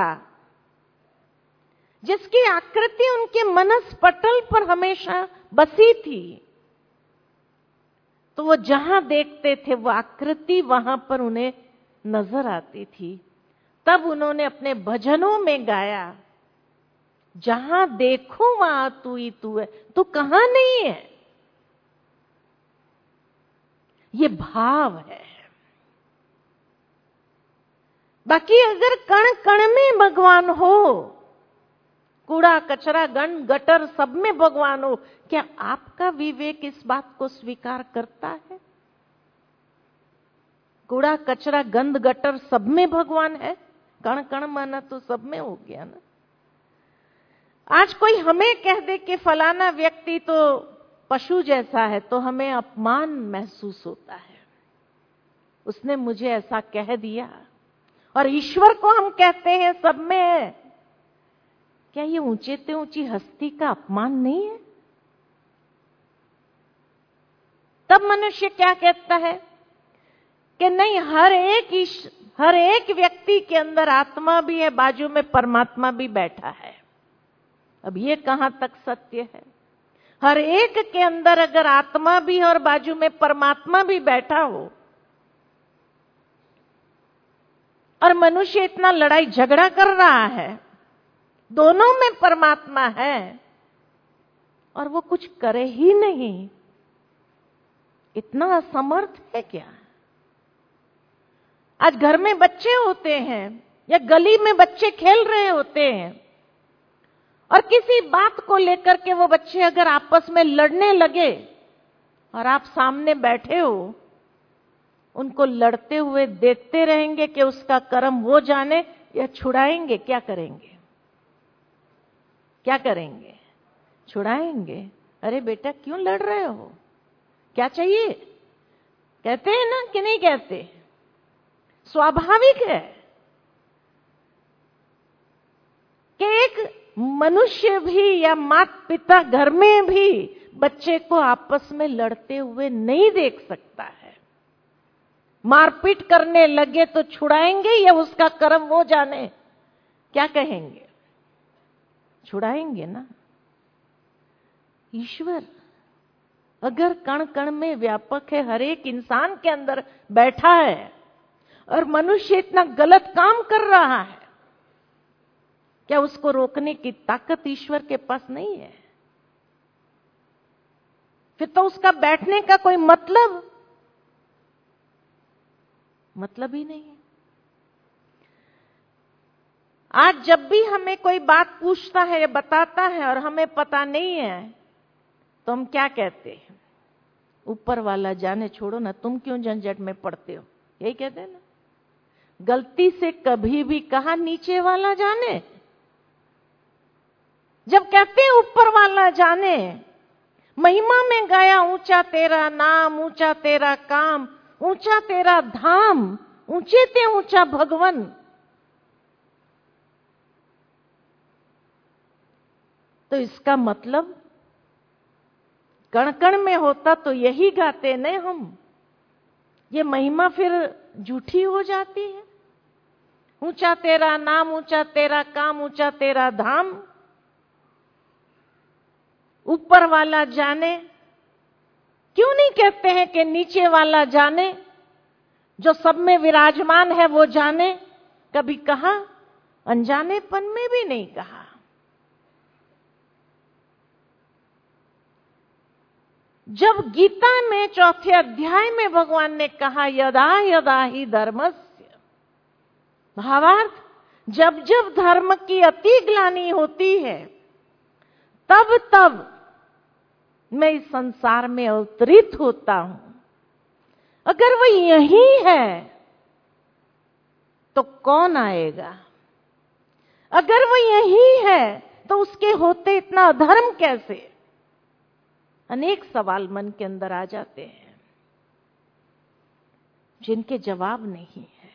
जिसकी आकृति उनके मनस पटल पर हमेशा बसी थी, तो वो जहां देखते थे वो आकृति वहां पर उन्हें नजर आती थी। तब उन्होंने अपने भजनों में गाया, जहां देखो वहां तू ही तू है, तू कहां नहीं है। ये भाव है। बाकी अगर कण कण में भगवान हो, कूड़ा कचरा गण गटर सब में भगवान हो, क्या आपका विवेक इस बात को स्वीकार करता है? कूड़ा कचरा गंद गटर सब में भगवान है, कण कण माना तो सब में हो गया ना। आज कोई हमें कह दे कि फलाना व्यक्ति तो पशु जैसा है, तो हमें अपमान महसूस होता है, उसने मुझे ऐसा कह दिया। और ईश्वर को हम कहते हैं सब में है, क्या ये ऊंचे से ऊंची हस्ती का अपमान नहीं है? तब मनुष्य क्या कहता है कि नहीं, हर एक ईश हर एक व्यक्ति के अंदर आत्मा भी है, बाजू में परमात्मा भी बैठा है। अब ये कहां तक सत्य है? हर एक के अंदर अगर आत्मा भी है और बाजू में परमात्मा भी बैठा हो, और मनुष्य इतना लड़ाई झगड़ा कर रहा है, दोनों में परमात्मा है और वो कुछ करे ही नहीं, इतना असमर्थ है क्या? आज घर में बच्चे होते हैं या गली में बच्चे खेल रहे होते हैं, और किसी बात को लेकर के वो बच्चे अगर आपस में लड़ने लगे और आप सामने बैठे हो, उनको लड़ते हुए देखते रहेंगे कि उसका कर्म वो जाने, या छुड़ाएंगे? क्या करेंगे? क्या करेंगे? छुड़ाएंगे। अरे बेटा क्यों लड़ रहे हो, क्या चाहिए? कहते हैं ना कि नहीं कहते? स्वाभाविक है कि एक मनुष्य भी या माता पिता घर में भी बच्चे को आपस में लड़ते हुए नहीं देख सकता है। मारपीट करने लगे तो छुड़ाएंगे या उसका कर्म वो जाने? क्या कहेंगे? छुड़ाएंगे ना। ईश्वर अगर कण कण में व्यापक है, हर एक इंसान के अंदर बैठा है, और मनुष्य इतना गलत काम कर रहा है, क्या उसको रोकने की ताकत ईश्वर के पास नहीं है? फिर तो उसका बैठने का कोई मतलब मतलब ही नहीं है। आज जब भी हमें कोई बात पूछता है या बताता है और हमें पता नहीं है, तो हम क्या कहते हैं? ऊपर वाला जाने, छोड़ो ना, तुम क्यों झंझट में पड़ते हो, यही कहते हैं ना। गलती से कभी भी कहा नीचे वाला जाने? जब कहते हैं ऊपर वाला जाने, महिमा में गाया ऊंचा तेरा नाम, ऊंचा तेरा काम, ऊंचा तेरा धाम, ऊंचे ते ऊंचा भगवन। तो इसका मतलब कण कण में होता तो यही गाते न हम ये महिमा फिर झूठी हो जाती है। ऊंचा तेरा नाम, ऊंचा तेरा काम, ऊंचा तेरा धाम, ऊपर वाला जाने। क्यों नहीं कहते हैं कि नीचे वाला जाने, जो सब में विराजमान है वो जाने? कभी कहा? अनजानेपन में भी नहीं कहा। जब गीता में चौथे अध्याय में भगवान ने कहा यदा यदा ही धर्मस्य, भावार्थ जब जब धर्म की अति ग्लानि होती है तब तब मैं इस संसार में अवतरित होता हूं। अगर वो यही है तो कौन आएगा? अगर वो यही है तो उसके होते इतना अधर्म कैसे? अनेक सवाल मन के अंदर आ जाते हैं जिनके जवाब नहीं है।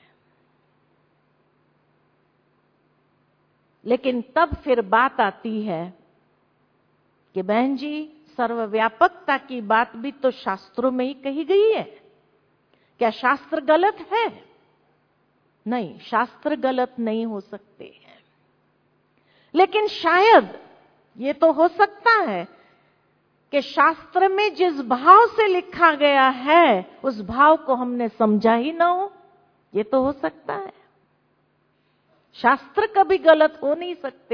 लेकिन तब फिर बात आती है कि बहन जी, सर्वव्यापकता की बात भी तो शास्त्रों में ही कही गई है। क्या शास्त्र गलत है? नहीं, शास्त्र गलत नहीं हो सकते हैं। लेकिन शायद ये तो हो सकता है कि शास्त्र में जिस भाव से लिखा गया है उस भाव को हमने समझा ही ना हो। ये तो हो सकता है। शास्त्र कभी गलत हो नहीं सकते,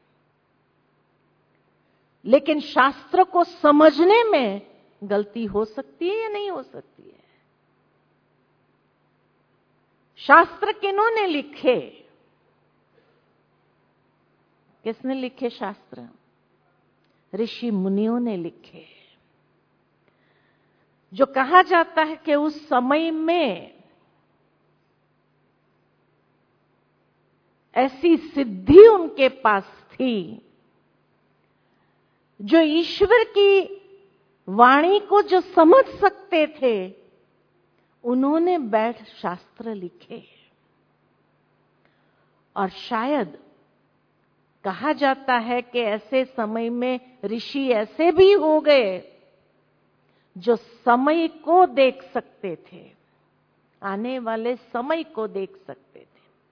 लेकिन शास्त्र को समझने में गलती हो सकती है या नहीं हो सकती है? शास्त्र किन्होंने लिखे? किसने लिखे शास्त्र? ऋषि मुनियों ने लिखे। जो कहा जाता है कि उस समय में ऐसी सिद्धि उनके पास थी जो ईश्वर की वाणी को जो समझ सकते थे, उन्होंने बैठ शास्त्र लिखे। और शायद कहा जाता है कि ऐसे समय में ऋषि ऐसे भी हो गए जो समय को देख सकते थे, आने वाले समय को देख सकते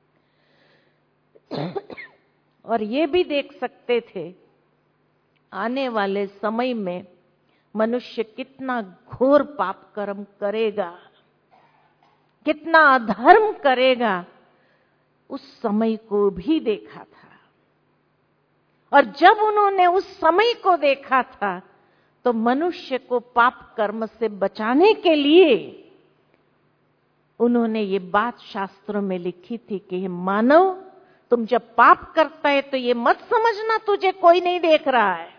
थे और ये भी देख सकते थे आने वाले समय में मनुष्य कितना घोर पाप कर्म करेगा, कितना अधर्म करेगा। उस समय को भी देखा था। और जब उन्होंने उस समय को देखा था तो मनुष्य को पाप कर्म से बचाने के लिए उन्होंने ये बात शास्त्रों में लिखी थी कि मानव, तुम जब पाप करता है तो ये मत समझना तुझे कोई नहीं देख रहा है।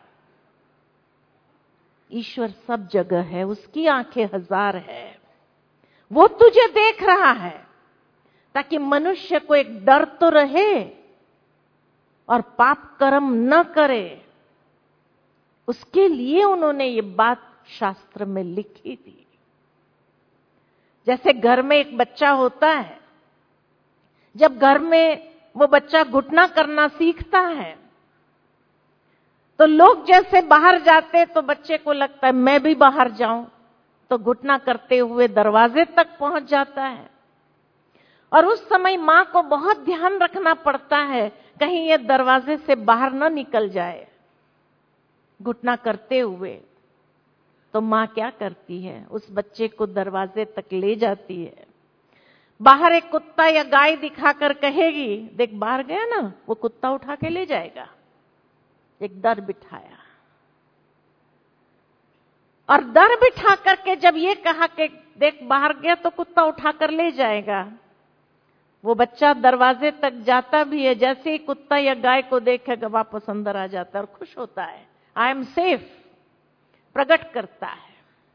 ईश्वर सब जगह है, उसकी आंखें हजार है, वो तुझे देख रहा है, ताकि मनुष्य को एक डर तो रहे और पाप कर्म न करे। उसके लिए उन्होंने ये बात शास्त्र में लिखी थी। जैसे घर में एक बच्चा होता है, जब घर में वो बच्चा घुटना करना सीखता है तो लोग जैसे बाहर जाते तो बच्चे को लगता है मैं भी बाहर जाऊं, तो घुटना करते हुए दरवाजे तक पहुंच जाता है। और उस समय मां को बहुत ध्यान रखना पड़ता है कहीं ये दरवाजे से बाहर न निकल जाए घुटना करते हुए। तो मां क्या करती है? उस बच्चे को दरवाजे तक ले जाती है, बाहर एक कुत्ता या गाय दिखाकर कहेगी देख बाहर गया ना, वो कुत्ता उठा के ले जाएगा। एक डर बिठाया, और डर बिठा करके जब ये कहा कि देख बाहर गया तो कुत्ता उठाकर ले जाएगा, वो बच्चा दरवाजे तक जाता भी है। जैसे ही कुत्ता या गाय को देखेगा वापस अंदर आ जाता है और खुश होता है, आई एम सेफ, प्रकट करता है।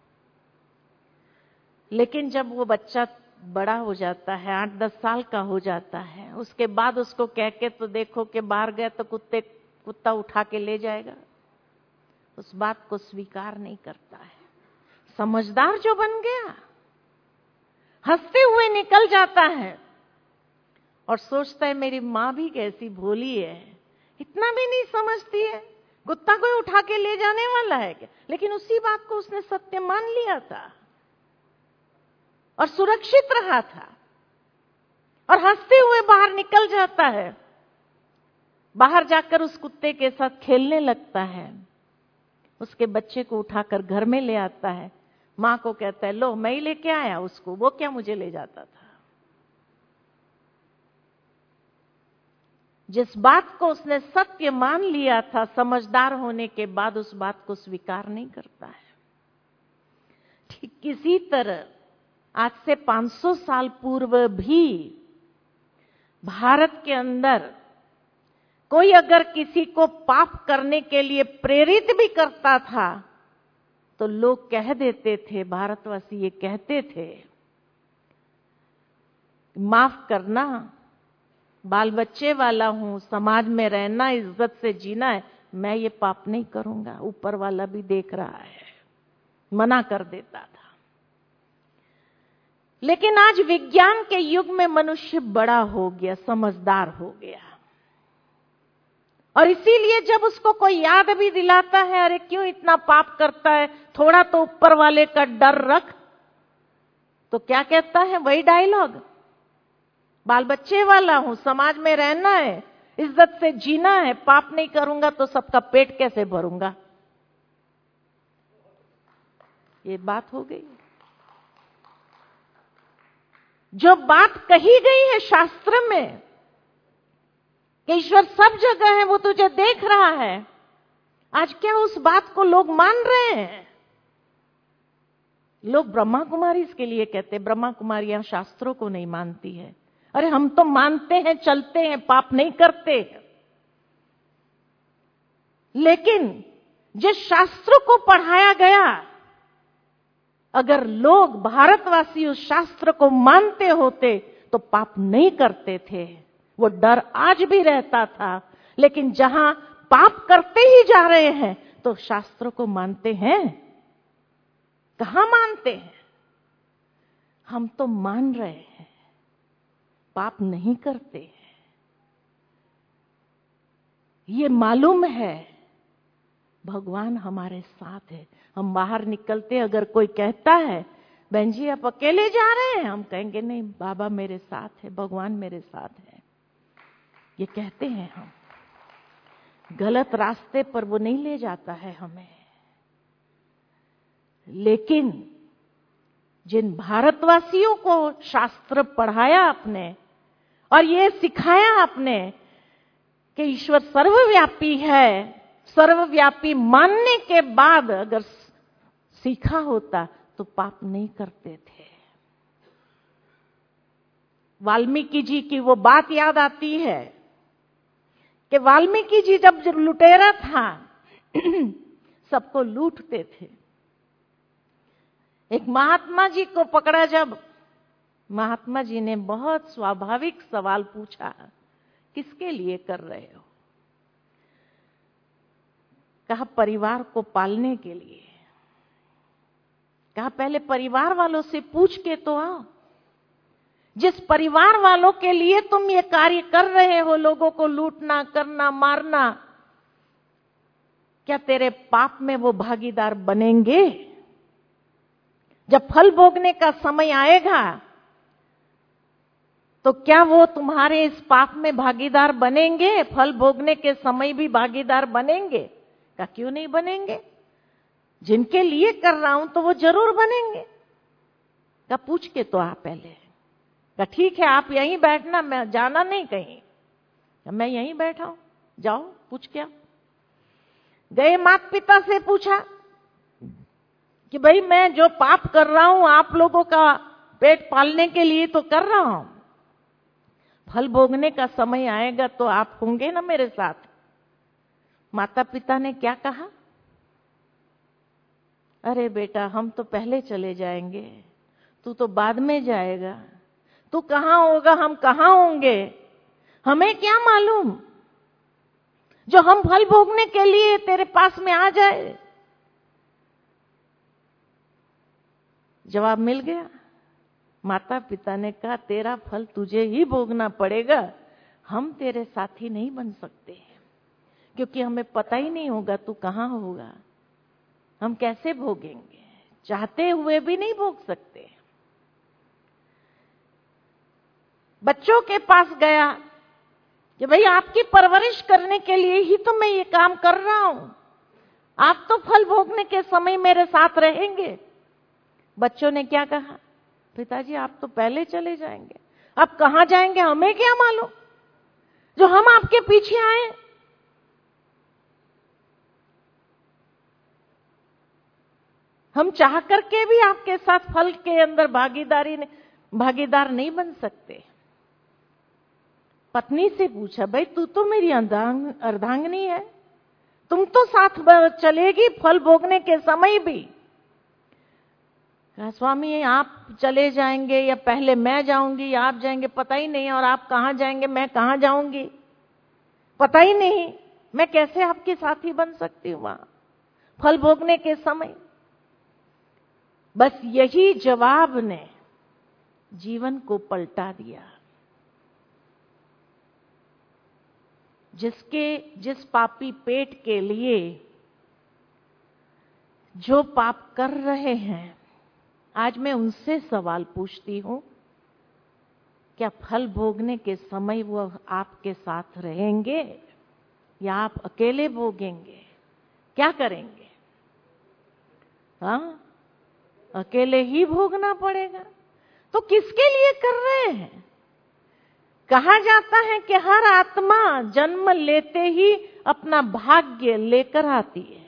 लेकिन जब वो बच्चा बड़ा हो जाता है, आठ दस साल का हो जाता है, उसके बाद उसको कह के तो देखो कि बाहर गया तो कुत्ते कुत्ता उठा के ले जाएगा, उस बात को स्वीकार नहीं करता है। समझदार जो बन गया, हंसते हुए निकल जाता है और सोचता है मेरी मां भी कैसी भोली है, इतना भी नहीं समझती है, कुत्ता कोई उठा के ले जाने वाला है क्या। लेकिन उसी बात को उसने सत्य मान लिया था। और सुरक्षित रहा था और हंसते हुए बाहर निकल जाता है, बाहर जाकर उस कुत्ते के साथ खेलने लगता है, उसके बच्चे को उठाकर घर में ले आता है, मां को कहता है लो मैं ही लेके आया उसको, वो क्या मुझे ले जाता था। जिस बात को उसने सत्य मान लिया था, समझदार होने के बाद उस बात को स्वीकार नहीं करता है। ठीक किसी तरह आज से पाँच सौ साल पूर्व भी भारत के अंदर कोई अगर किसी को पाप करने के लिए प्रेरित भी करता था तो लोग कह देते थे, भारतवासी ये कहते थे, माफ करना, बाल बच्चे वाला हूं, समाज में रहना, इज्जत से जीना है, मैं ये पाप नहीं करूंगा, ऊपर वाला भी देख रहा है, मना कर देता था। लेकिन आज विज्ञान के युग में मनुष्य बड़ा हो गया, समझदार हो गया, और इसीलिए जब उसको कोई याद भी दिलाता है, अरे क्यों इतना पाप करता है, थोड़ा तो ऊपर वाले का डर रख, तो क्या कहता है वही डायलॉग, बाल बच्चे वाला हूं, समाज में रहना है, इज्जत से जीना है, पाप नहीं करूंगा तो सबका पेट कैसे भरूंगा। ये बात हो गई। जो बात कही गई है शास्त्र में कि ईश्वर सब जगह है, वो तुझे देख रहा है, आज क्या उस बात को लोग मान रहे हैं। लोग ब्रह्मा कुमारी इसके लिए कहते, ब्रह्मा कुमारियां शास्त्रों को नहीं मानती है। अरे हम तो मानते हैं, चलते हैं, पाप नहीं करते, लेकिन जिस शास्त्र को पढ़ाया गया, अगर लोग भारतवासी उस शास्त्र को मानते होते तो पाप नहीं करते थे। वो डर आज भी रहता था, लेकिन जहां पाप करते ही जा रहे हैं तो शास्त्र को मानते हैं, कहां मानते हैं। हम तो मान रहे हैं, पाप नहीं करते हैं। ये मालूम है भगवान हमारे साथ है। हम बाहर निकलते, अगर कोई कहता है बहन जी आप अकेले जा रहे हैं, हम कहेंगे नहीं, बाबा मेरे साथ है, भगवान मेरे साथ है। ये कहते हैं हम, गलत रास्ते पर वो नहीं ले जाता है हमें। लेकिन जिन भारतवासियों को शास्त्र पढ़ाया आपने और ये सिखाया आपने कि ईश्वर सर्वव्यापी है, सर्वव्यापी मानने के बाद अगर सीखा होता तो पाप नहीं करते थे। वाल्मीकि जी की वो बात याद आती है कि वाल्मीकि जी जब लुटेरा था सबको लूटते थे। एक महात्मा जी को पकड़ा, जब महात्मा जी ने बहुत स्वाभाविक सवाल पूछा, किसके लिए कर रहे हो? कहा परिवार को पालने के लिए। कहा पहले परिवार वालों से पूछ के तो आओ, जिस परिवार वालों के लिए तुम ये कार्य कर रहे हो, लोगों को लूटना, करना, मारना, क्या तेरे पाप में वो भागीदार बनेंगे? जब फल भोगने का समय आएगा तो क्या वो तुम्हारे इस पाप में भागीदार बनेंगे? फल भोगने के समय भी भागीदार बनेंगे? क्या क्यों नहीं बनेंगे? जिनके लिए कर रहा हूं तो वो जरूर बनेंगे। क्या पूछ के तो आप पहले। क्या ठीक है आप यहीं बैठना, मैं जाना नहीं कहीं, मैं यहीं बैठा हूं, जाओ पूछ के आओ। गए माता पिता से पूछा कि भाई मैं जो पाप कर रहा हूं आप लोगों का पेट पालने के लिए तो कर रहा हूं, फल भोगने का समय आएगा तो आप होंगे ना मेरे साथ? माता पिता ने क्या कहा? अरे बेटा हम तो पहले चले जाएंगे, तू तो बाद में जाएगा, तू कहां होगा हम कहां होंगे, हमें क्या मालूम जो हम फल भोगने के लिए तेरे पास में आ जाए। जवाब मिल गया। माता पिता ने कहा तेरा फल तुझे ही भोगना पड़ेगा, हम तेरे साथी नहीं बन सकते, क्योंकि हमें पता ही नहीं होगा तू कहां होगा, हम कैसे भोगेंगे, चाहते हुए भी नहीं भोग सकते। बच्चों के पास गया कि भाई आपकी परवरिश करने के लिए ही तो मैं ये काम कर रहा हूं, आप तो फल भोगने के समय मेरे साथ रहेंगे। बच्चों ने क्या कहा, पिताजी आप तो पहले चले जाएंगे, अब कहां जाएंगे हमें क्या मालूम, जो हम आपके पीछे आए। हम चाह करके भी आपके साथ फल के अंदर भागीदारी भागीदार नहीं बन सकते। पत्नी से पूछा, भाई तू तो मेरी अर्धांग अर्धांगिनी है, तुम तो साथ चलेगी फल भोगने के समय भी। कहा, स्वामी आप चले जाएंगे या पहले मैं जाऊंगी या आप जाएंगे पता ही नहीं, और आप कहां जाएंगे मैं कहां जाऊंगी पता ही नहीं, मैं कैसे आपकी साथी बन सकती हूं वहां फल भोगने के समय। बस यही जवाब ने जीवन को पलटा दिया। जिसके जिस पापी पेट के लिए जो पाप कर रहे हैं, आज मैं उनसे सवाल पूछती हूं, क्या फल भोगने के समय वो आपके साथ रहेंगे या आप अकेले भोगेंगे? क्या करेंगे? हाँ, अकेले ही भोगना पड़ेगा। तो किसके लिए कर रहे हैं? कहा जाता है कि हर आत्मा जन्म लेते ही अपना भाग्य लेकर आती है।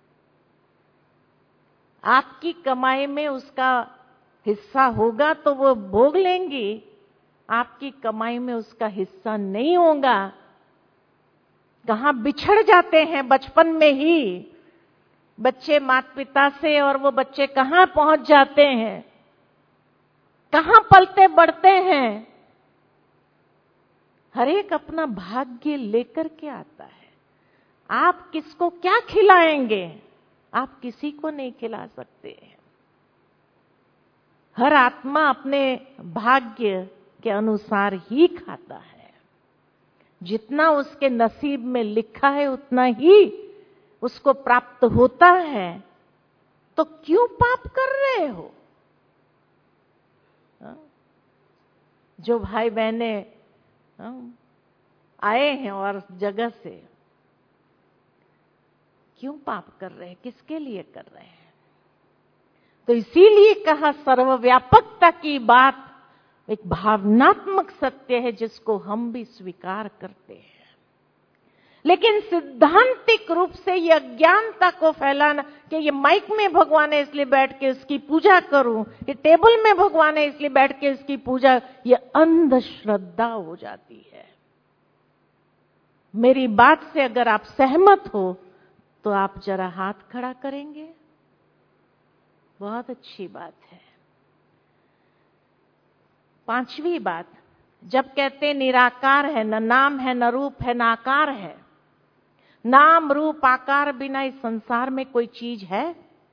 आपकी कमाई में उसका हिस्सा होगा तो वो भोग लेंगी, आपकी कमाई में उसका हिस्सा नहीं होगा। कहां बिछड़ जाते हैं बचपन में ही बच्चे माता पिता से, और वो बच्चे कहां पहुंच जाते हैं, कहां पलते बढ़ते हैं। हर एक अपना भाग्य लेकर के आता है। आप किसको क्या खिलाएंगे? आप किसी को नहीं खिला सकते। हर आत्मा अपने भाग्य के अनुसार ही खाता है। जितना उसके नसीब में लिखा है उतना ही उसको प्राप्त होता है। तो क्यों पाप कर रहे हो? जो भाई बहने आए हैं और जगह से, क्यों पाप कर रहे हैं? किसके लिए कर रहे हैं? तो इसीलिए कहा सर्वव्यापकता की बात एक भावनात्मक सत्य है जिसको हम भी स्वीकार करते हैं। लेकिन सिद्धांतिक रूप से यह अज्ञानता को फैलाना कि ये माइक में भगवान है इसलिए बैठ के उसकी पूजा करूं, ये टेबल में भगवान है इसलिए बैठ के उसकी पूजा, ये अंधश्रद्धा हो जाती है। मेरी बात से अगर आप सहमत हो तो आप जरा हाथ खड़ा करेंगे। बहुत अच्छी बात है। पांचवी बात, जब कहते निराकार है, न नाम है न रूप है न आकार है, नाम रूप आकार बिना इस संसार में कोई चीज है?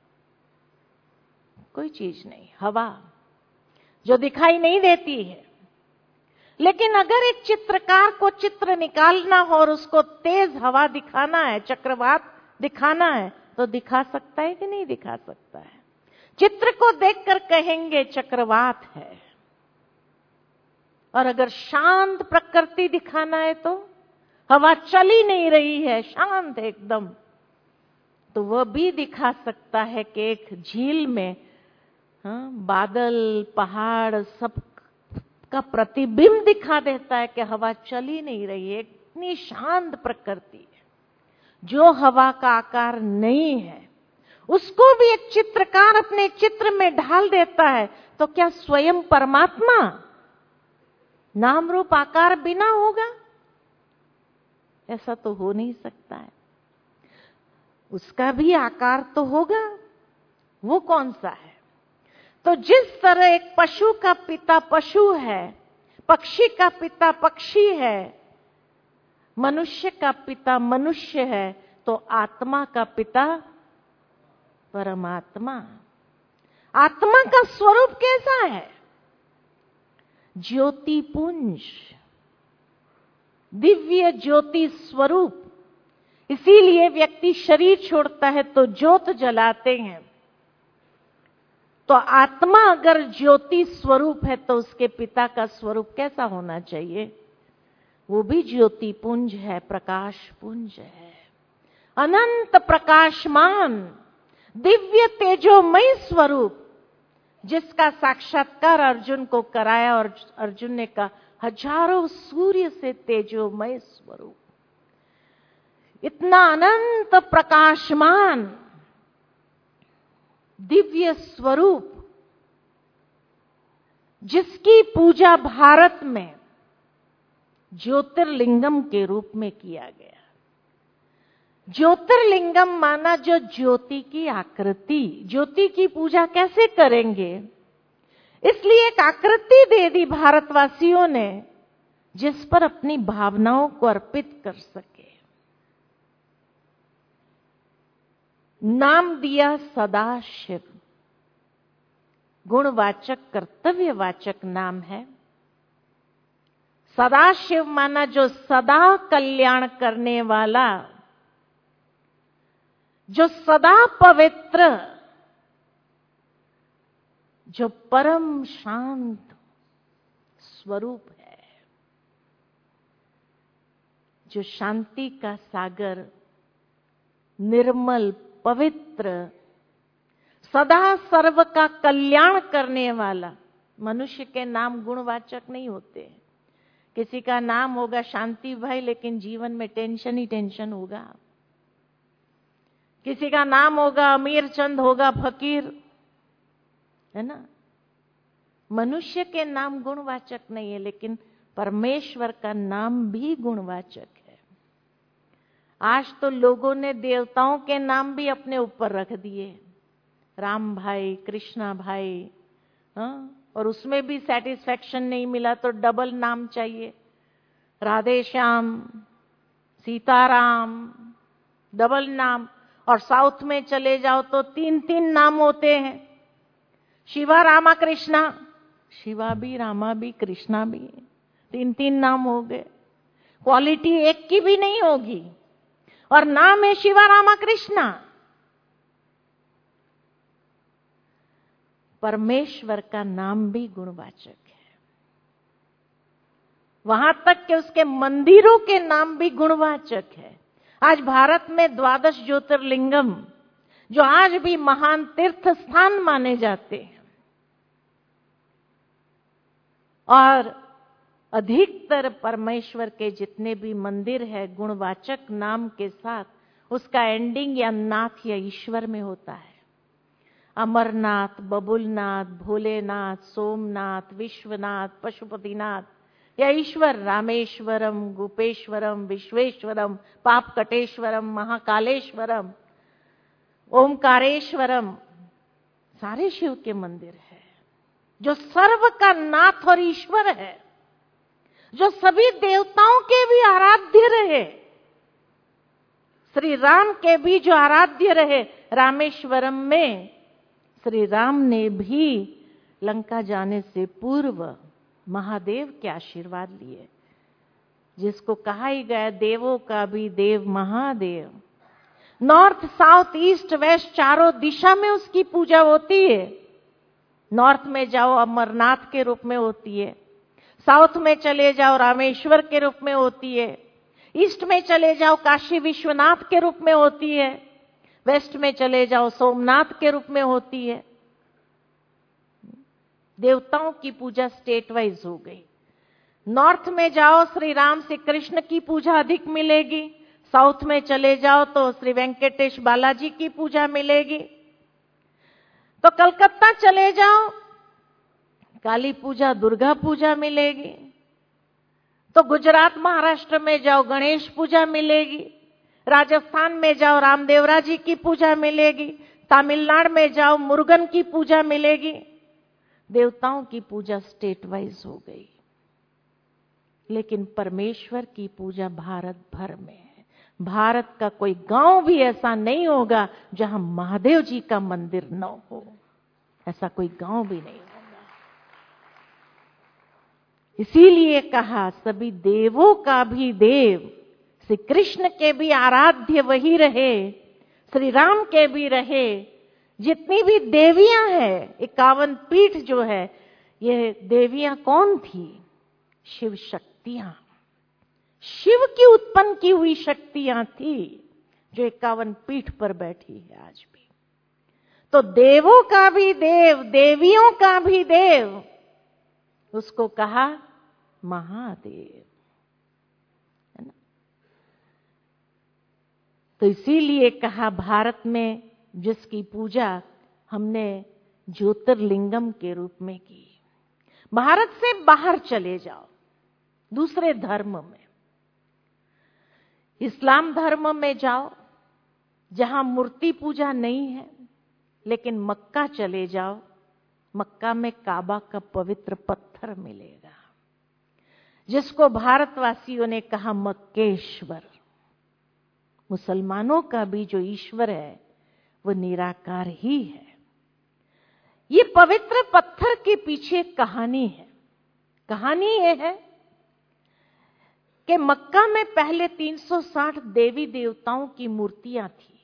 कोई चीज नहीं। हवा जो दिखाई नहीं देती है। लेकिन अगर एक चित्रकार को चित्र निकालना हो और उसको तेज हवा दिखाना है, चक्रवात दिखाना है, तो दिखा सकता है कि नहीं दिखा सकता है? चित्र को देखकर कहेंगे चक्रवात है। और अगर शांत प्रकृति दिखाना है तो हवा चल ही नहीं रही है, शांत है एकदम, तो वह भी दिखा सकता है कि एक झील में हाँ, बादल पहाड़ सब का प्रतिबिंब दिखा देता है कि हवा चल ही नहीं रही है। इतनी शांत प्रकृति है। जो हवा का आकार नहीं है उसको भी एक चित्रकार अपने चित्र में ढाल देता है। तो क्या स्वयं परमात्मा नाम रूप आकार बिना होगा? ऐसा तो हो नहीं सकता है। उसका भी आकार तो होगा। वो कौन सा है? तो जिस तरह एक पशु का पिता पशु है, पक्षी का पिता पक्षी है, मनुष्य का पिता मनुष्य है, तो आत्मा का पिता परमात्मा। आत्मा का स्वरूप कैसा है? ज्योति पुंज, दिव्य ज्योति स्वरूप। इसीलिए व्यक्ति शरीर छोड़ता है तो ज्योत जलाते हैं। तो आत्मा अगर ज्योति स्वरूप है तो उसके पिता का स्वरूप कैसा होना चाहिए? वो भी ज्योति पुंज है, प्रकाश पुंज है, अनंत प्रकाशमान दिव्य तेजोमय स्वरूप, जिसका साक्षात्कार अर्जुन को कराया और अर्जुन ने कहा हजारों सूर्य से तेजोमय स्वरूप, इतना अनंत प्रकाशमान दिव्य स्वरूप जिसकी पूजा भारत में ज्योतिर्लिंगम के रूप में किया गया। ज्योतिर्लिंगम माना जो ज्योति की आकृति। ज्योति की पूजा कैसे करेंगे? इसलिए एक आकृति दे दी भारतवासियों ने जिस पर अपनी भावनाओं को अर्पित कर सके। नाम दिया सदाशिव, गुणवाचक कर्तव्यवाचक नाम है। सदाशिव माना जो सदा कल्याण करने वाला, जो सदा पवित्र, जो परम शांत स्वरूप है, जो शांति का सागर, निर्मल पवित्र, सदा सर्व का कल्याण करने वाला। मनुष्य के नाम गुणवाचक नहीं होते। किसी का नाम होगा शांति भाई, लेकिन जीवन में टेंशन ही टेंशन होगा। किसी का नाम होगा अमीर चंद, होगा फकीर, है ना। मनुष्य के नाम गुणवाचक नहीं है, लेकिन परमेश्वर का नाम भी गुणवाचक है। आज तो लोगों ने देवताओं के नाम भी अपने ऊपर रख दिए, राम भाई, कृष्णा भाई, हाँ? और उसमें भी सेटिस्फैक्शन नहीं मिला तो डबल नाम चाहिए, राधे श्याम, सीताराम, डबल नाम। और साउथ में चले जाओ तो तीन तीन नाम होते हैं, शिवा रामा कृष्णा, शिवा भी, रामा भी, कृष्णा भी, तीन तीन नाम हो गए। क्वालिटी एक की भी नहीं होगी, और नाम है शिवा रामा कृष्णा। परमेश्वर का नाम भी गुणवाचक है, वहां तक कि उसके मंदिरों के नाम भी गुणवाचक है। आज भारत में द्वादश ज्योतिर्लिंगम, जो आज भी महान तीर्थ स्थान माने जाते हैं, और अधिकतर परमेश्वर के जितने भी मंदिर है गुणवाचक नाम के साथ, उसका एंडिंग या नाथ या ईश्वर में होता है। अमरनाथ, बबुलनाथ, भोलेनाथ, सोमनाथ, विश्वनाथ, पशुपतिनाथ या ईश्वर, रामेश्वरम, गोपेश्वरम, विश्वेश्वरम, पापकटेश्वरम, महाकालेश्वरम, ओमकारेश्वरम, सारे शिव के मंदिर है। जो सर्व का नाथ और ईश्वर है, जो सभी देवताओं के भी आराध्य रहे, श्री राम के भी जो आराध्य रहे। रामेश्वरम में श्री राम ने भी लंका जाने से पूर्व महादेव के आशीर्वाद लिए, जिसको कहा ही गया देवों का भी देव Mahadev. North, south, east, west, चारों दिशा में उसकी पूजा होती है। नॉर्थ में जाओ अमरनाथ के रूप में होती है, साउथ में चले जाओ रामेश्वर के रूप में होती है, ईस्ट में चले जाओ काशी विश्वनाथ के रूप में होती है, वेस्ट में चले जाओ सोमनाथ के रूप में होती है। देवताओं की पूजा स्टेट वाइज हो गई। नॉर्थ में जाओ श्री राम श्री कृष्ण की पूजा अधिक मिलेगी, साउथ में चले जाओ तो श्री वेंकटेश बालाजी की पूजा मिलेगी। तो कलकत्ता चले जाओ काली पूजा, दुर्गा पूजा मिलेगी। तो गुजरात महाराष्ट्र में जाओ गणेश पूजा मिलेगी। राजस्थान में जाओ रामदेवरा जी की पूजा मिलेगी। तमिलनाडु में जाओ मुरुगन की पूजा मिलेगी। देवताओं की पूजा स्टेट वाइज हो गई, लेकिन परमेश्वर की पूजा भारत भर में है। भारत का कोई गांव भी ऐसा नहीं होगा जहां महादेव जी का मंदिर न हो, ऐसा कोई गांव भी नहीं होगा। इसीलिए कहा सभी देवों का भी देव, श्री कृष्ण के भी आराध्य वही रहे, श्री राम के भी रहे, जितनी भी देवियां हैं, इक्यावन पीठ जो है, ये देवियां कौन थी? शिव शक्तियां, शिव की उत्पन्न की हुई शक्तियां थी जो इक्यावन पीठ पर बैठी है आज भी। तो देवों का भी देव, देवियों का भी देव, उसको कहा महादेव, है ना। तो इसीलिए कहा भारत में जिसकी पूजा हमने ज्योतिर्लिंगम के रूप में की। भारत से बाहर चले जाओ, दूसरे धर्म में, इस्लाम धर्म में जाओ, जहां मूर्ति पूजा नहीं है, लेकिन मक्का चले जाओ, मक्का में काबा का पवित्र पत्थर मिलेगा, जिसको भारतवासियों ने कहा मक्केश्वर। मुसलमानों का भी जो ईश्वर है वो निराकार ही है। ये पवित्र पत्थर के पीछे कहानी है। कहानी ये है कि मक्का में पहले तीन सौ साठ देवी देवताओं की मूर्तियां थी।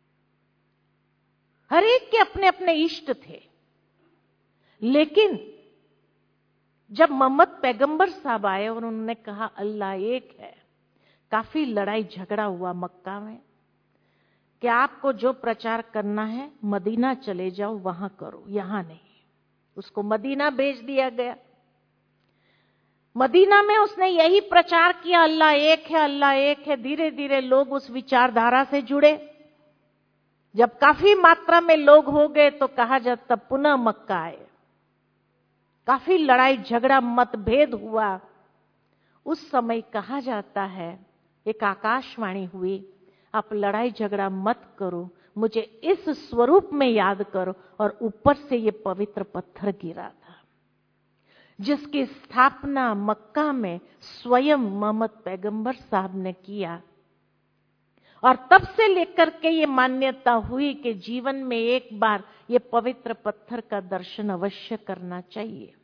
हर एक के अपने अपने इष्ट थे। लेकिन जब मोहम्मद पैगंबर साहब आए और उन्होंने कहा अल्लाह एक है, काफी लड़ाई झगड़ा हुआ मक्का में कि आपको जो प्रचार करना है मदीना चले जाओ, वहां करो, यहां नहीं। उसको मदीना भेज दिया गया। मदीना में उसने यही प्रचार किया, अल्लाह एक है, अल्लाह एक है। धीरे धीरे लोग उस विचारधारा से जुड़े। जब काफी मात्रा में लोग हो गए तो कहा जाता पुनः मक्का आए। काफी लड़ाई झगड़ा मतभेद हुआ। उस समय कहा जाता है, एक आकाशवाणी हुई, आप लड़ाई झगड़ा मत करो, मुझे इस स्वरूप में याद करो। और ऊपर से ये पवित्र पत्थर गिरा था, जिसकी स्थापना मक्का में स्वयं मोहम्मद पैगंबर साहब ने किया। और तब से लेकर के ये मान्यता हुई कि जीवन में एक बार ये पवित्र पत्थर का दर्शन अवश्य करना चाहिए।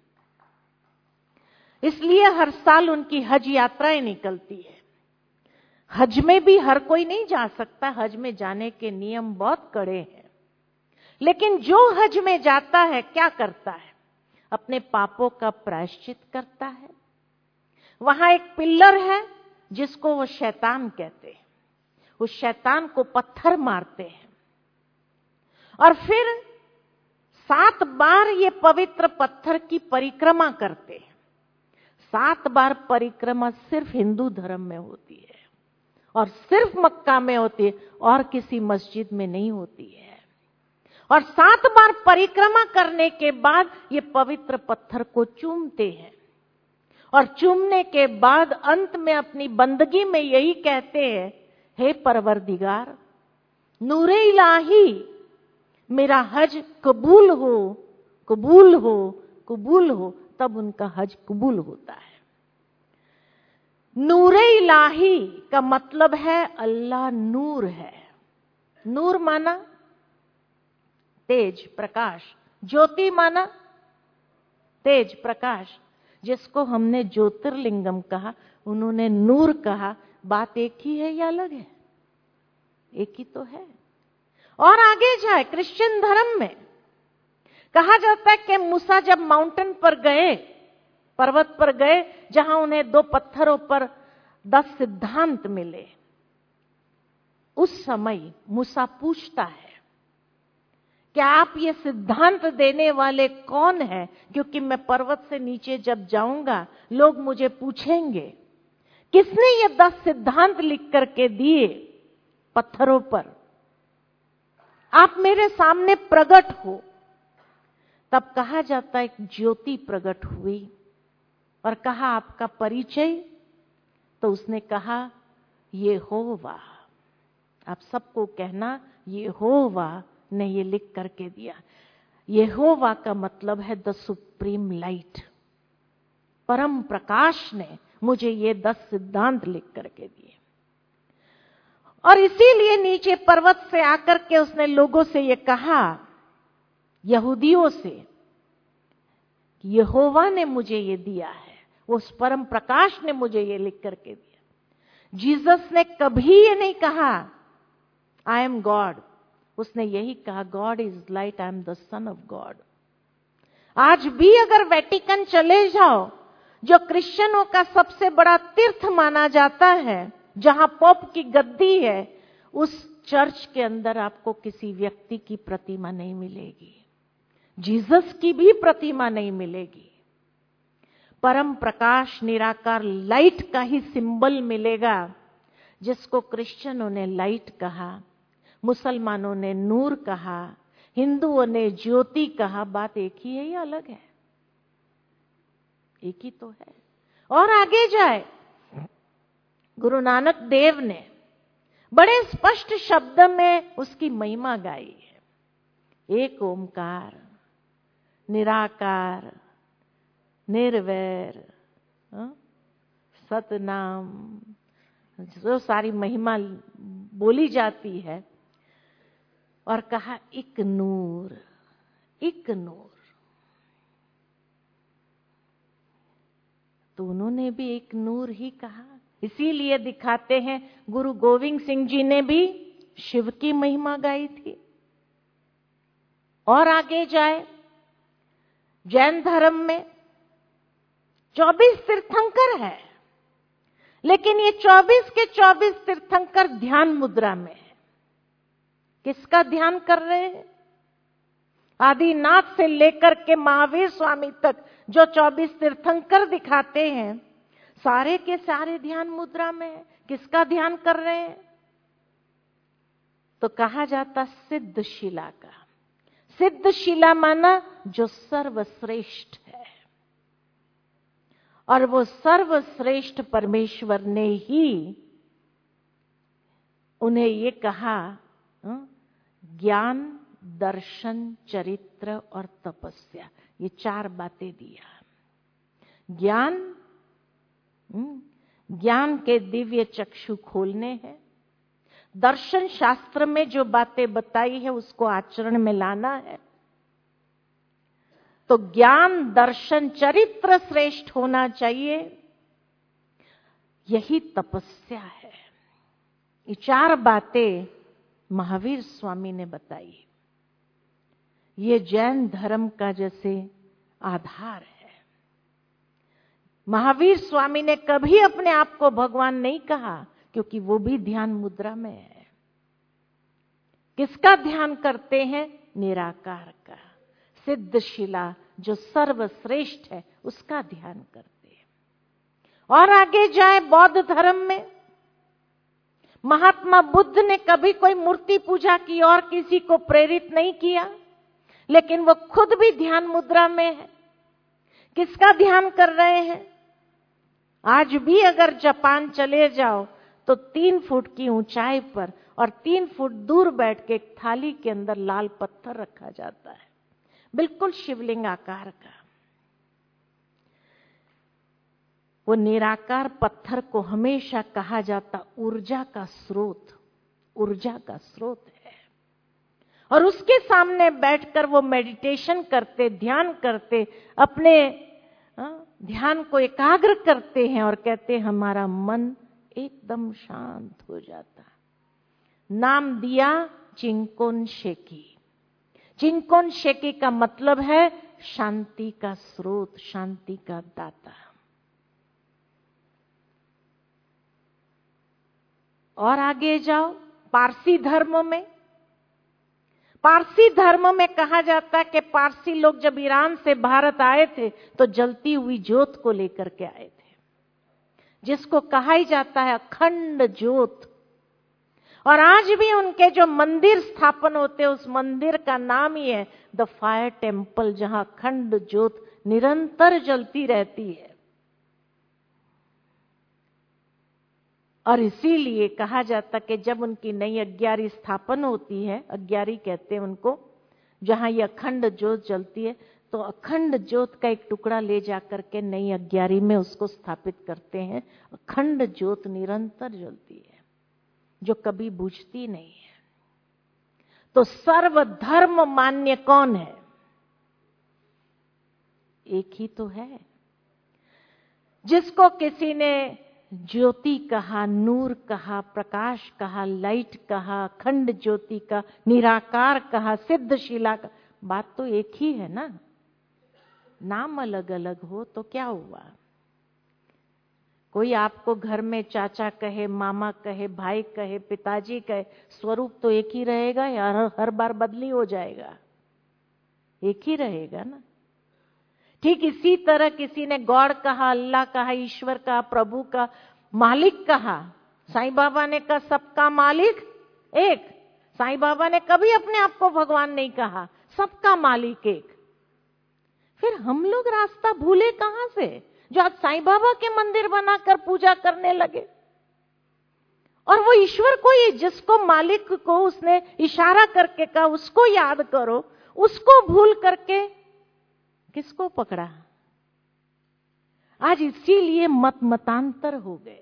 इसलिए हर साल उनकी हज यात्राएं निकलती है। हज में भी हर कोई नहीं जा सकता, हज में जाने के नियम बहुत कड़े हैं। लेकिन जो हज में जाता है क्या करता है? अपने पापों का प्रायश्चित करता है। वहां एक पिल्लर है जिसको वो शैतान कहते हैं। उस शैतान को पत्थर मारते हैं और फिर सात बार ये पवित्र पत्थर की परिक्रमा करते हैं। सात बार परिक्रमा सिर्फ हिंदू धर्म में होती है और सिर्फ मक्का में होती है और किसी मस्जिद में नहीं होती है। और सात बार परिक्रमा करने के बाद ये पवित्र पत्थर को चूमते हैं और चूमने के बाद अंत में अपनी बंदगी में यही कहते हैं, हे परवरदिगार, नूरे इलाही, मेरा हज कबूल हो, कबूल हो, कबूल हो। तब उनका हज कबूल होता है। नूरे इलाही का मतलब है अल्लाह नूर है। नूर माना तेज, प्रकाश। ज्योति माना तेज, प्रकाश। जिसको हमने ज्योतिर्लिंगम कहा, उन्होंने नूर कहा। बात एक ही है या अलग है? एक ही तो है। और आगे जाए, क्रिश्चियन धर्म में कहा जाता है कि मूसा जब माउंटेन पर गए, पर्वत पर गए, जहां उन्हें दो पत्थरों पर दस सिद्धांत मिले, उस समय मूसा पूछता है क्या आप ये सिद्धांत देने वाले कौन हैं? क्योंकि मैं पर्वत से नीचे जब जाऊंगा लोग मुझे पूछेंगे किसने ये दस सिद्धांत लिख करके दिए पत्थरों पर, आप मेरे सामने प्रकट हो। तब कहा जाता है एक ज्योति प्रकट हुई और कहा आपका परिचय? तो उसने कहा यहोवा। आप सबको कहना यहोवा ने ये लिख करके दिया। यहोवा का मतलब है द सुप्रीम लाइट। परम प्रकाश ने मुझे ये दस सिद्धांत लिख करके दिए। और इसीलिए नीचे पर्वत से आकर के उसने लोगों से ये कहा, यहूदियों से, कि यहोवा ने मुझे ये दिया है, उस परम प्रकाश ने मुझे ये लिख करके दिया। जीसस ने कभी ये नहीं कहा आई एम गॉड, उसने यही कहा, God is light, I am the son of God. आज भी अगर वेटिकन चले जाओ, जो क्रिश्चियनों का सबसे बड़ा तीर्थ माना जाता है, जहां पोप की गद्दी है, उस चर्च के अंदर आपको किसी व्यक्ति की प्रतिमा नहीं मिलेगी, जीसस की भी प्रतिमा नहीं मिलेगी। परम प्रकाश निराकार लाइट का ही सिंबल मिलेगा, जिसको क्रिश्चियनों ने लाइट कहा, मुसलमानों ने नूर कहा, हिंदुओं ने ज्योति कहा। बात एक ही है या अलग है? एक ही तो है। और आगे जाए, गुरु नानक देव ने बड़े स्पष्ट शब्द में उसकी महिमा गाई है। एक ओमकार, निराकार, निर्वैर, सतनाम, जो सारी महिमा बोली जाती है। और कहा एक नूर, एक नूर। तो उन्होंने भी एक नूर ही कहा। इसीलिए दिखाते हैं गुरु गोविंद सिंह जी ने भी शिव की महिमा गाई थी। और आगे जाए, जैन धर्म में चौबीस तीर्थंकर है, लेकिन ये चौबीस के चौबीस तीर्थंकर ध्यान मुद्रा में है। किसका ध्यान कर रहे हैं? आदिनाथ से लेकर के महावीर स्वामी तक जो चौबीस तीर्थंकर दिखाते हैं, सारे के सारे ध्यान मुद्रा में है। किसका ध्यान कर रहे हैं? तो कहा जाता सिद्ध शिला का। सिद्ध शिला माना जो सर्वश्रेष्ठ है, और वो सर्वश्रेष्ठ परमेश्वर ने ही उन्हें ये कहा, ज्ञान, दर्शन, चरित्र और तपस्या, ये चार बातें दिया। ज्ञान, ज्ञान के दिव्य चक्षु खोलने हैं। दर्शन शास्त्र में जो बातें बताई है उसको आचरण में लाना है। तो ज्ञान, दर्शन, चरित्र श्रेष्ठ होना चाहिए, यही तपस्या है। ये चार बातें महावीर स्वामी ने बताई। ये जैन धर्म का जैसे आधार है। महावीर स्वामी ने कभी अपने आप को भगवान नहीं कहा, क्योंकि वो भी ध्यान मुद्रा में है। किसका ध्यान करते हैं? निराकार का। सिद्ध शिला जो सर्वश्रेष्ठ है, उसका ध्यान करते हैं। और आगे जाए, बौद्ध धर्म में महात्मा बुद्ध ने कभी कोई मूर्ति पूजा की और किसी को प्रेरित नहीं किया, लेकिन वो खुद भी ध्यान मुद्रा में है। किसका ध्यान कर रहे हैं? आज भी अगर जापान चले जाओ तो तीन फुट की ऊंचाई पर और तीन फुट दूर बैठ के एक थाली के अंदर लाल पत्थर रखा जाता है, बिल्कुल शिवलिंग आकार का। वो निराकार पत्थर को हमेशा कहा जाता ऊर्जा का स्रोत, ऊर्जा का स्रोत है। और उसके सामने बैठकर वो मेडिटेशन करते, ध्यान करते, अपने ध्यान को एकाग्र करते हैं और कहते हैं हमारा मन एकदम शांत हो जाता। नाम दिया चिंकोन शेकी। चिंकोन शेकी का मतलब है शांति का स्रोत, शांति का दाता। और आगे जाओ, पारसी धर्म में पारसी धर्म में कहा जाता है कि पारसी लोग जब ईरान से भारत आए थे तो जलती हुई ज्योत को लेकर के आए थे, जिसको कहा ही जाता है अखंड ज्योत। और आज भी उनके जो मंदिर स्थापन होते हैं, उस मंदिर का नाम ही है द फायर टेम्पल, जहां अखंड ज्योत निरंतर जलती रहती है। और इसीलिए कहा जाता कि जब उनकी नई अग्यारी स्थापन होती है, अग्यारी कहते हैं उनको, जहां ये अखंड ज्योत जलती है, तो अखंड ज्योत का एक टुकड़ा ले जाकर के नई अग्यारी में उसको स्थापित करते हैं। अखंड ज्योत निरंतर जलती है, जो कभी बुझती नहीं है। तो सर्वधर्म मान्य कौन है? एक ही तो है। जिसको किसी ने ज्योति कहा, नूर कहा, प्रकाश कहा, लाइट कहा, अखंड ज्योति का, निराकार कहा, सिद्धशिला का, बात तो एक ही है ना। नाम अलग अलग हो तो क्या हुआ? कोई आपको घर में चाचा कहे, मामा कहे, भाई कहे, पिताजी कहे, स्वरूप तो एक ही रहेगा या हर, हर बार बदली हो जाएगा? एक ही रहेगा ना। ठीक इसी तरह किसी ने गॉड कहा, अल्लाह कहा, ईश्वर कहा, प्रभु का, मालिक कहा। साईं बाबा ने कहा सबका मालिक एक। साईं बाबा ने कभी अपने आप को भगवान नहीं कहा, सबका मालिक एक। फिर हम लोग रास्ता भूले कहां से, जो आज साईं बाबा के मंदिर बनाकर पूजा करने लगे। और वो ईश्वर को ही, जिसको मालिक को उसने इशारा करके कहा उसको याद करो, उसको भूल करके किसको पकड़ा? आज इसीलिए मत मतांतर हो गए।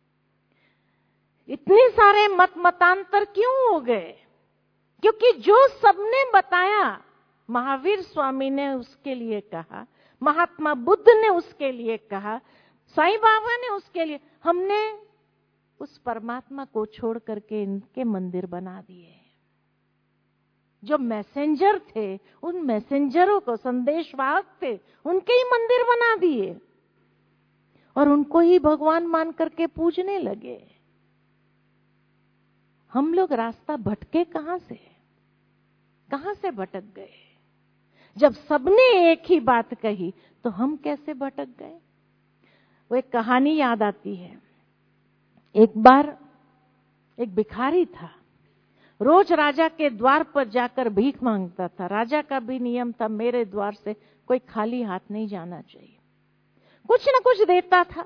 इतने सारे मत मतांतर क्यों हो गए? क्योंकि जो सबने बताया, महावीर स्वामी ने उसके लिए कहा, महात्मा बुद्ध ने उसके लिए कहा, साईं बाबा ने उसके लिए, हमने उस परमात्मा को छोड़ करके इनके मंदिर बना दिए। जो मैसेंजर थे, उन मैसेंजरों को, संदेशवाहक थे, उनके ही मंदिर बना दिए और उनको ही भगवान मान करके पूजने लगे। हम लोग रास्ता भटके कहां से? कहां से भटक गए? जब सबने एक ही बात कही तो हम कैसे भटक गए? वो एक कहानी याद आती है। एक बार एक भिखारी था, रोज राजा के द्वार पर जाकर भीख मांगता था। राजा का भी नियम था, मेरे द्वार से कोई खाली हाथ नहीं जाना चाहिए, कुछ न कुछ देता था।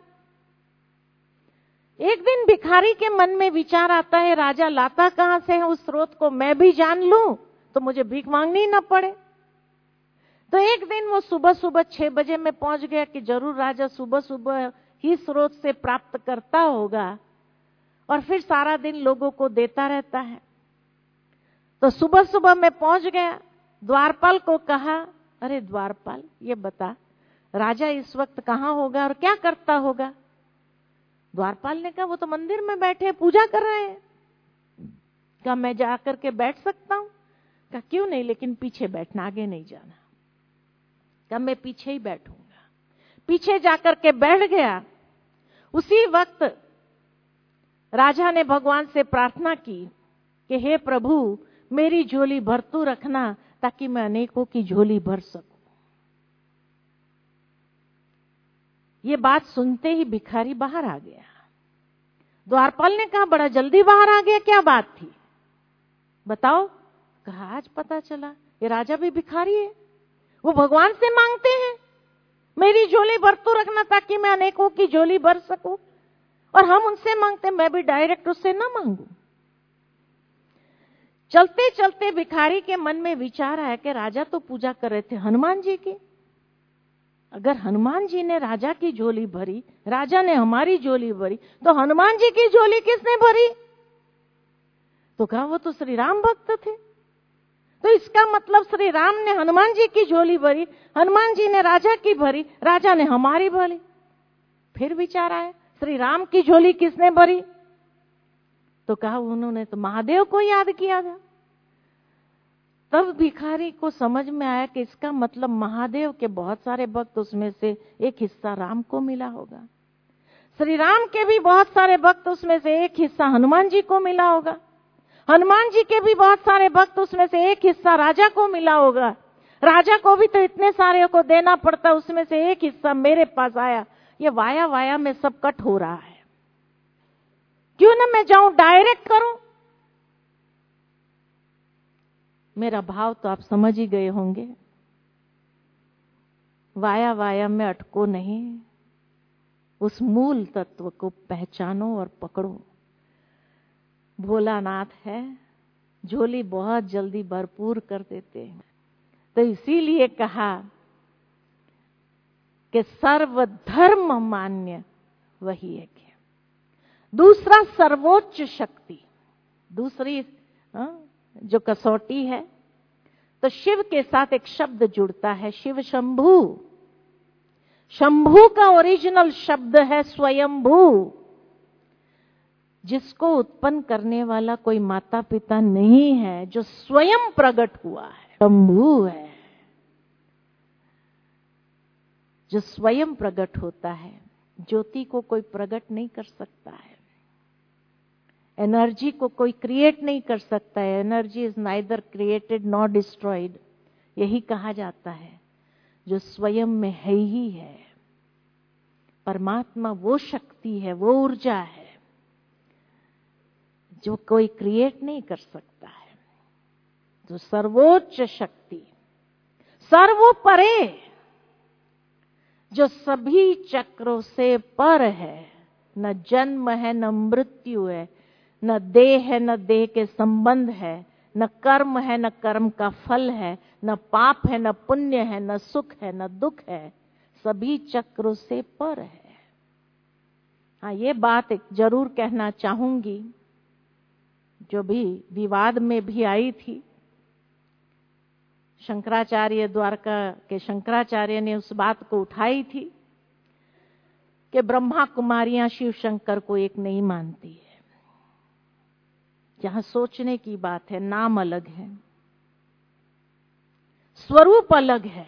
एक दिन भिखारी के मन में विचार आता है, राजा लाता कहां से है, उस स्रोत को मैं भी जान लूं तो मुझे भीख मांगनी ना पड़े। तो एक दिन वो सुबह सुबह छह बजे में पहुंच गया कि जरूर राजा सुबह सुबह ही स्रोत से प्राप्त करता होगा और फिर सारा दिन लोगों को देता रहता है। तो सुबह सुबह में पहुंच गया, द्वारपाल को कहा, अरे द्वारपाल ये बता, राजा इस वक्त कहां होगा और क्या करता होगा? द्वारपाल ने कहा वो तो मंदिर में बैठे पूजा कर रहे हैं। क्या मैं जाकर के बैठ सकता हूं? कहा क्यों नहीं, लेकिन पीछे बैठना, आगे नहीं जाना। कहा मैं पीछे ही बैठूंगा। पीछे जाकर के बैठ गया। उसी वक्त राजा ने भगवान से प्रार्थना की कि हे प्रभु, मेरी झोली भरतू रखना ताकि मैं अनेकों की झोली भर सकूं। ये बात सुनते ही भिखारी बाहर आ गया। द्वारपाल ने कहा बड़ा जल्दी बाहर आ गया, क्या बात थी बताओ? कहा आज पता चला ये राजा भी भिखारी है, वो भगवान से मांगते हैं मेरी झोली भरतू रखना ताकि मैं अनेकों की झोली भर सकूं, और हम उनसे मांगते मैं भी डायरेक्ट उससे ना मांगू। चलते चलते भिखारी के मन में विचार आया कि राजा तो पूजा कर रहे थे हनुमान जी की, अगर हनुमान जी ने राजा की झोली भरी, राजा ने हमारी झोली भरी, तो हनुमान जी की झोली किसने भरी? तो कहा वो तो श्री राम भक्त थे, तो इसका मतलब श्री राम ने हनुमान जी की झोली भरी, हनुमान जी ने राजा की भरी, राजा ने हमारी भरी। फिर विचार आया श्री राम की झोली किसने भरी? तो कहा उन्होंने तो महादेव को याद किया था। तब भिखारी को समझ में आया कि इसका मतलब महादेव के बहुत सारे भक्त, उसमें से एक हिस्सा राम को मिला होगा, श्री राम के भी बहुत सारे भक्त, उसमें से एक हिस्सा हनुमान जी को मिला होगा, हनुमान जी के भी बहुत सारे भक्त, उसमें से एक हिस्सा राजा को मिला होगा, राजा को भी तो इतने सारे को देना पड़ता, उसमें से एक हिस्सा मेरे पास आया। ये वाया वाया में सब कट हो रहा है, क्यों ना मैं जाऊं डायरेक्ट करूं? मेरा भाव तो आप समझ ही गए होंगे। वाया वाया में अटको नहीं, उस मूल तत्व को पहचानो और पकड़ो। भोलानाथ है, झोली बहुत जल्दी भरपूर कर देते हैं। तो इसीलिए कहा कि सर्वधर्म मान्य वही है। दूसरा सर्वोच्च शक्ति, दूसरी आ, जो कसौटी है, तो शिव के साथ एक शब्द जुड़ता है, शिव शंभु। शंभु का ओरिजिनल शब्द है स्वयंभू। जिसको उत्पन्न करने वाला कोई माता पिता नहीं है, जो स्वयं प्रकट हुआ है, शंभु है, जो स्वयं प्रकट होता है। ज्योति को कोई प्रकट नहीं कर सकता है, एनर्जी को कोई क्रिएट नहीं कर सकता है। Energy is neither created nor destroyed, यही कहा जाता है। जो स्वयं में है ही है, परमात्मा वो शक्ति है, वो ऊर्जा है जो कोई क्रिएट नहीं कर सकता है। जो सर्वोच्च शक्ति, सर्वोपरे, जो सभी चक्रों से पर है, न जन्म है न मृत्यु है, न देह है न देह के संबंध है, न कर्म है न कर्म का फल है, न पाप है न पुण्य है, न सुख है न दुख है, सभी चक्रों से पर है। हाँ, ये बात एक जरूर कहना चाहूंगी, जो भी विवाद में भी आई थी। शंकराचार्य, द्वारका के शंकराचार्य ने उस बात को उठाई थी कि ब्रह्मा कुमारियां शिव शंकर को एक नहीं मानती है। जहां सोचने की बात है, नाम अलग है, स्वरूप अलग है,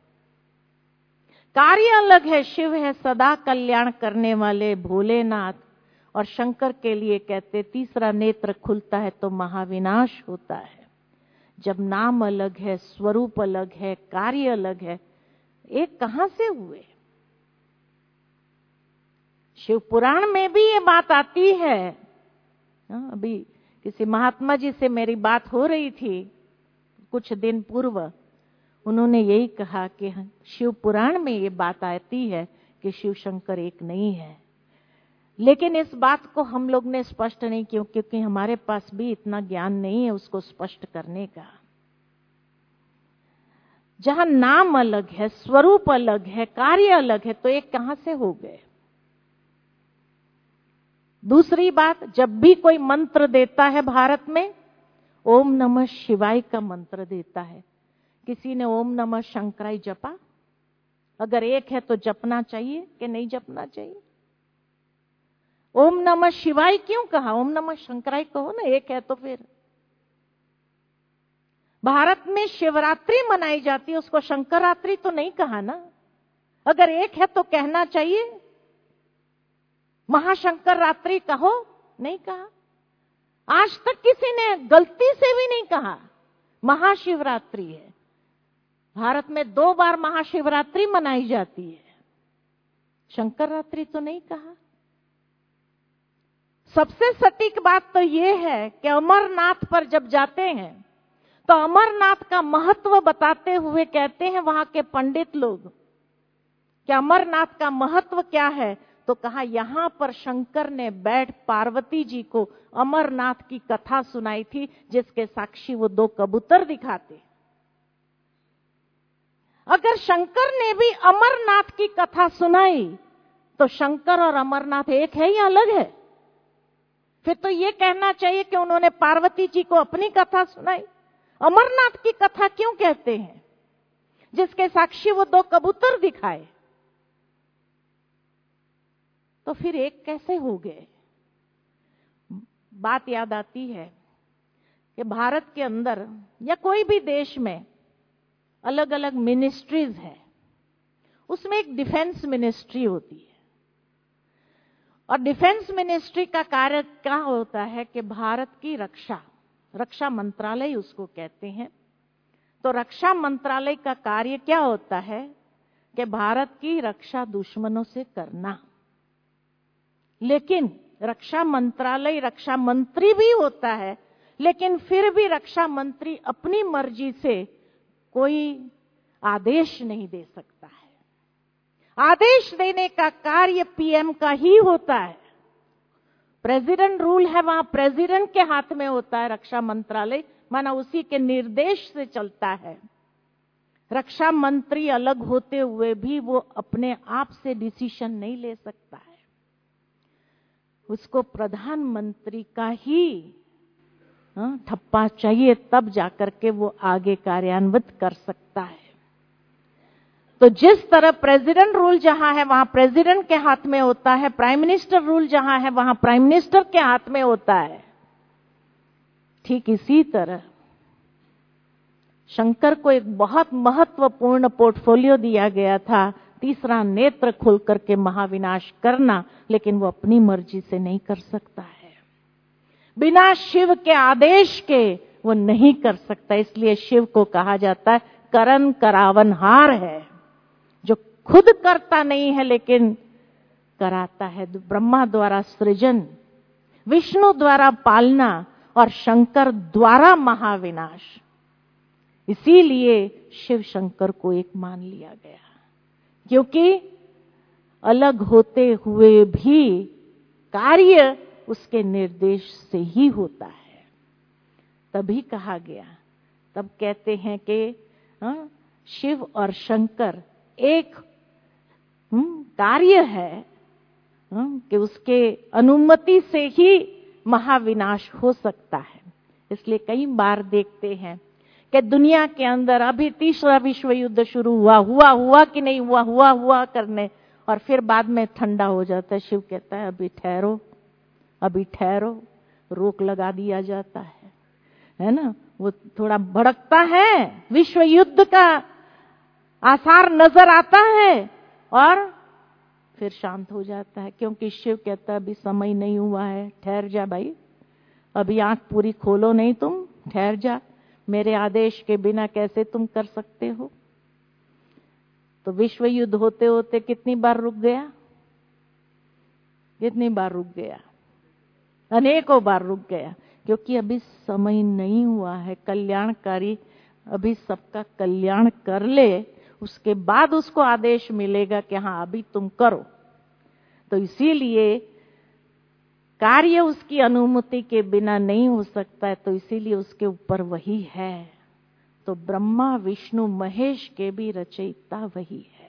कार्य अलग है। शिव है सदा कल्याण करने वाले भोलेनाथ, और शंकर के लिए कहते तीसरा नेत्र खुलता है तो महाविनाश होता है। जब नाम अलग है, स्वरूप अलग है, कार्य अलग है, एक कहां से हुए? शिव पुराण में भी ये बात आती है। अभी किसी महात्मा जी से मेरी बात हो रही थी कुछ दिन पूर्व, उन्होंने यही कहा कि शिव पुराण में ये बात आती है कि शिव शंकर एक नहीं है। लेकिन इस बात को हम लोग ने स्पष्ट नहीं किया, क्योंकि हमारे पास भी इतना ज्ञान नहीं है उसको स्पष्ट करने का। जहां नाम अलग है, स्वरूप अलग है, कार्य अलग है, तो एक कहां से हो गए? दूसरी बात, जब भी कोई मंत्र देता है भारत में, ओम नमः शिवाय का मंत्र देता है। किसी ने ओम नमः शंकराय जपा? अगर एक है तो जपना चाहिए कि नहीं जपना चाहिए? ओम नमः शिवाय क्यों कहा? ओम नमः शंकराय कहो ना, एक है तो फिर। भारत में शिवरात्रि मनाई जाती है, उसको शंकरात्रि तो नहीं कहा ना। अगर एक है तो कहना चाहिए महाशंकर रात्रि कहो, नहीं कहा। आज तक किसी ने गलती से भी नहीं कहा महाशिवरात्रि है। भारत में दो बार महाशिवरात्रि मनाई जाती है, शंकर रात्रि तो नहीं कहा। सबसे सटीक बात तो यह है कि अमरनाथ पर जब जाते हैं तो अमरनाथ का महत्व बताते हुए कहते हैं वहां के पंडित लोग कि अमरनाथ का महत्व क्या है, तो कहा यहां पर शंकर ने बैठ पार्वती जी को अमरनाथ की कथा सुनाई थी, जिसके साक्षी वो दो कबूतर दिखाते। अगर शंकर ने भी अमरनाथ की कथा सुनाई तो शंकर और अमरनाथ एक है या अलग है? फिर तो ये कहना चाहिए कि उन्होंने पार्वती जी को अपनी कथा सुनाई। अमरनाथ की कथा क्यों कहते हैं, जिसके साक्षी वो दो कबूतर दिखाए? तो फिर एक कैसे हो गए? बात याद आती है कि भारत के अंदर या कोई भी देश में अलग अलग मिनिस्ट्रीज है, उसमें एक डिफेंस मिनिस्ट्री होती है। और डिफेंस मिनिस्ट्री का कार्य क्या होता है कि भारत की रक्षा, रक्षा मंत्रालय उसको कहते हैं। तो रक्षा मंत्रालय का कार्य क्या होता है कि भारत की रक्षा दुश्मनों से करना। लेकिन रक्षा मंत्रालय रक्षा मंत्री भी होता है, लेकिन फिर भी रक्षा मंत्री अपनी मर्जी से कोई आदेश नहीं दे सकता है। आदेश देने का कार्य पीएम का ही होता है। प्रेसिडेंट रूल है, वहां प्रेसिडेंट के हाथ में होता है रक्षा मंत्रालय, माना उसी के निर्देश से चलता है। रक्षा मंत्री अलग होते हुए भी वो अपने आप से डिसीजन नहीं ले सकता है, उसको प्रधानमंत्री का ही ठप्पा चाहिए, तब जाकर के वो आगे कार्यान्वित कर सकता है। तो जिस तरह प्रेसिडेंट रूल जहां है वहां प्रेसिडेंट के हाथ में होता है, प्राइम मिनिस्टर रूल जहां है वहां प्राइम मिनिस्टर के हाथ में होता है, ठीक इसी तरह शंकर को एक बहुत महत्वपूर्ण पोर्टफोलियो दिया गया था, तीसरा नेत्र खोल करके महाविनाश करना, लेकिन वो अपनी मर्जी से नहीं कर सकता है, बिना शिव के आदेश के वो नहीं कर सकता। इसलिए शिव को कहा जाता है करन करावनहार है, जो खुद करता नहीं है लेकिन कराता है। ब्रह्मा द्वारा सृजन, विष्णु द्वारा पालना और शंकर द्वारा महाविनाश। इसीलिए शिव शंकर को एक मान लिया गया, क्योंकि अलग होते हुए भी कार्य उसके निर्देश से ही होता है। तभी कहा गया, तब कहते हैं कि हाँ, शिव और शंकर एक हम्म, कार्य है हम्म, कि उसके अनुमति से ही महाविनाश हो सकता है। इसलिए कई बार देखते हैं कि दुनिया के अंदर अभी तीसरा विश्व युद्ध शुरू हुआ हुआ हुआ कि नहीं हुआ हुआ हुआ करने, और फिर बाद में ठंडा हो जाता है। शिव कहता है अभी ठहरो, अभी ठहरो, रोक लगा दिया जाता है, है ना। वो थोड़ा भड़कता है, विश्व युद्ध का आसार नजर आता है और फिर शांत हो जाता है, क्योंकि शिव कहता है अभी समय नहीं हुआ है, ठहर जा भाई, अभी आंख पूरी खोलो नहीं, तुम ठहर जा, मेरे आदेश के बिना कैसे तुम कर सकते हो। तो विश्व युद्ध होते होते कितनी बार रुक गया, कितनी बार रुक गया, अनेकों बार रुक गया, क्योंकि अभी समय नहीं हुआ है। कल्याणकारी अभी सबका कल्याण कर ले, उसके बाद उसको आदेश मिलेगा कि हाँ अभी तुम करो। तो इसीलिए कार्य उसकी अनुमति के बिना नहीं हो सकता है, तो इसीलिए उसके ऊपर वही है। तो ब्रह्मा विष्णु महेश के भी रचयिता वही है।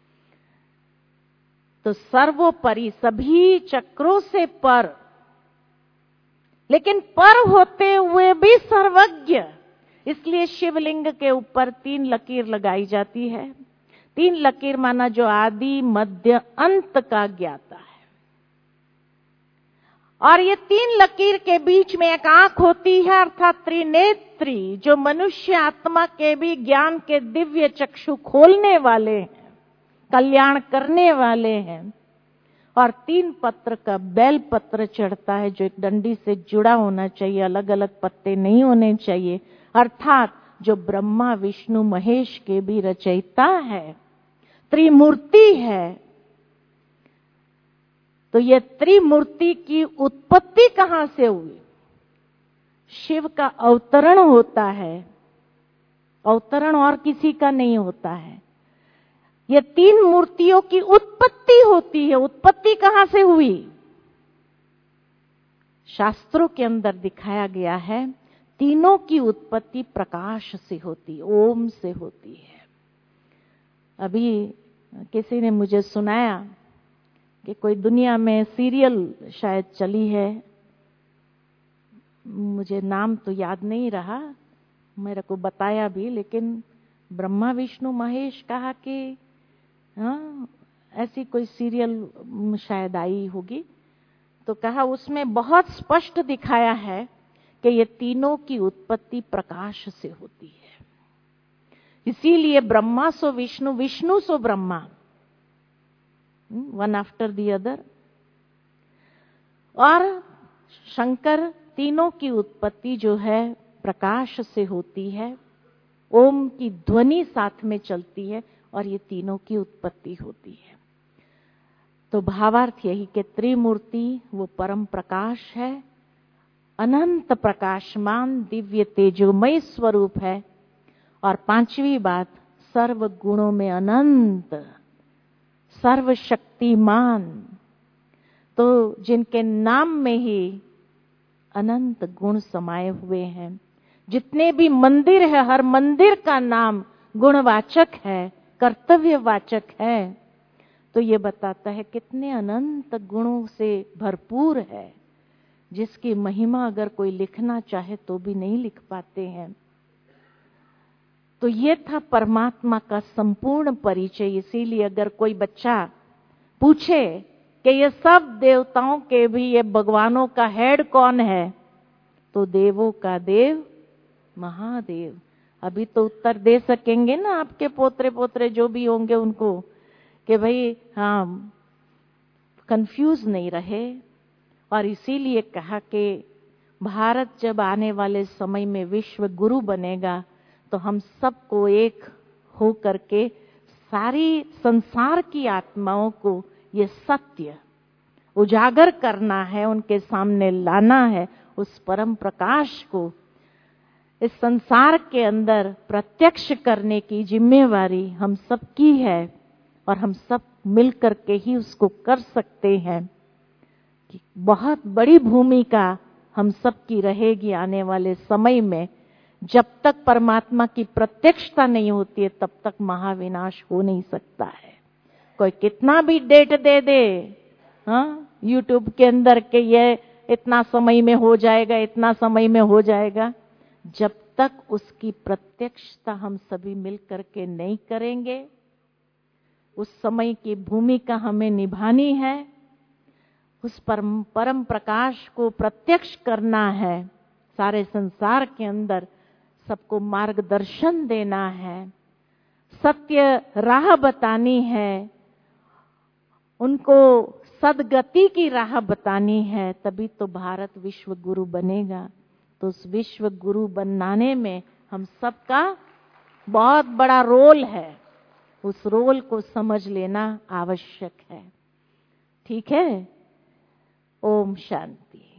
तो सर्वोपरि, सभी चक्रों से पर, लेकिन पर होते हुए भी सर्वज्ञ। इसलिए शिवलिंग के ऊपर तीन लकीर लगाई जाती है। तीन लकीर माना जो आदि मध्य अंत का ज्ञाता है, और ये तीन लकीर के बीच में एक आंख होती है, अर्थात त्रिनेत्री, जो मनुष्य आत्मा के भी ज्ञान के दिव्य चक्षु खोलने वाले हैं, कल्याण करने वाले हैं। और तीन पत्र का बेल पत्र चढ़ता है, जो एक डंडी से जुड़ा होना चाहिए, अलग अलग पत्ते नहीं होने चाहिए, अर्थात जो ब्रह्मा विष्णु महेश के भी रचयिता है, त्रिमूर्ति है। तो ये त्रिमूर्ति की उत्पत्ति कहां से हुई? शिव का अवतरण होता है, अवतरण और किसी का नहीं होता है। ये तीन मूर्तियों की उत्पत्ति होती है। उत्पत्ति कहां से हुई? शास्त्रों के अंदर दिखाया गया है, तीनों की उत्पत्ति प्रकाश से होती, ओम से होती है। अभी किसी ने मुझे सुनाया कि कोई दुनिया में सीरियल शायद चली है, मुझे नाम तो याद नहीं रहा, मेरे को बताया भी, लेकिन ब्रह्मा विष्णु महेश कहा कि हाँ ऐसी कोई सीरियल शायद आई होगी, तो कहा उसमें बहुत स्पष्ट दिखाया है कि ये तीनों की उत्पत्ति प्रकाश से होती है। इसीलिए Brahma so Vishnu, Vishnu so Brahma, one after the other. और शंकर, तीनों की उत्पत्ति जो है प्रकाश से होती है, ओम की ध्वनि साथ में चलती है, और ये तीनों की उत्पत्ति होती है। तो भावार्थ यही कि त्रिमूर्ति वो परम प्रकाश है, अनंत प्रकाशमान दिव्य तेजोमय स्वरूप है। और पांचवी बात, सर्व गुणों में अनंत, सर्वशक्तिमान। तो जिनके नाम में ही अनंत गुण समाये हुए हैं, जितने भी मंदिर है, हर मंदिर का नाम गुणवाचक है, कर्तव्यवाचक है। तो ये बताता है कितने अनंत गुणों से भरपूर है, जिसकी महिमा अगर कोई लिखना चाहे तो भी नहीं लिख पाते हैं। तो ये था परमात्मा का संपूर्ण परिचय। इसीलिए अगर कोई बच्चा पूछे कि ये सब देवताओं के भी ये भगवानों का हेड कौन है, तो देवों का देव महादेव। अभी तो उत्तर दे सकेंगे ना आपके पोतरे पोतरे जो भी होंगे उनको, कि भाई हाँ कंफ्यूज नहीं रहे। और इसीलिए कहा कि भारत जब आने वाले समय में विश्व गुरु बनेगा तो हम सबको एक हो करके सारी संसार की आत्माओं को ये सत्य उजागर करना है, उनके सामने लाना है। उस परम प्रकाश को इस संसार के अंदर प्रत्यक्ष करने की जिम्मेवारी हम सबकी है और हम सब मिलकर के ही उसको कर सकते हैं। बहुत बड़ी भूमिका हम सबकी रहेगी आने वाले समय में। जब तक परमात्मा की प्रत्यक्षता नहीं होती है तब तक महाविनाश हो नहीं सकता है। कोई कितना भी डेट दे दे हाँ यूट्यूब के अंदर के ये इतना समय में हो जाएगा, इतना समय में हो जाएगा, जब तक उसकी प्रत्यक्षता हम सभी मिल करके नहीं करेंगे, उस समय की भूमिका हमें निभानी है। उस परम परम प्रकाश को प्रत्यक्ष करना है, सारे संसार के अंदर सबको मार्गदर्शन देना है, सत्य राह बतानी है, उनको सदगति की राह बतानी है, तभी तो भारत विश्व गुरु बनेगा। तो उस विश्व गुरु बनाने में हम सबका बहुत बड़ा रोल है। उस रोल को समझ लेना आवश्यक है। ठीक है। ओम शांति।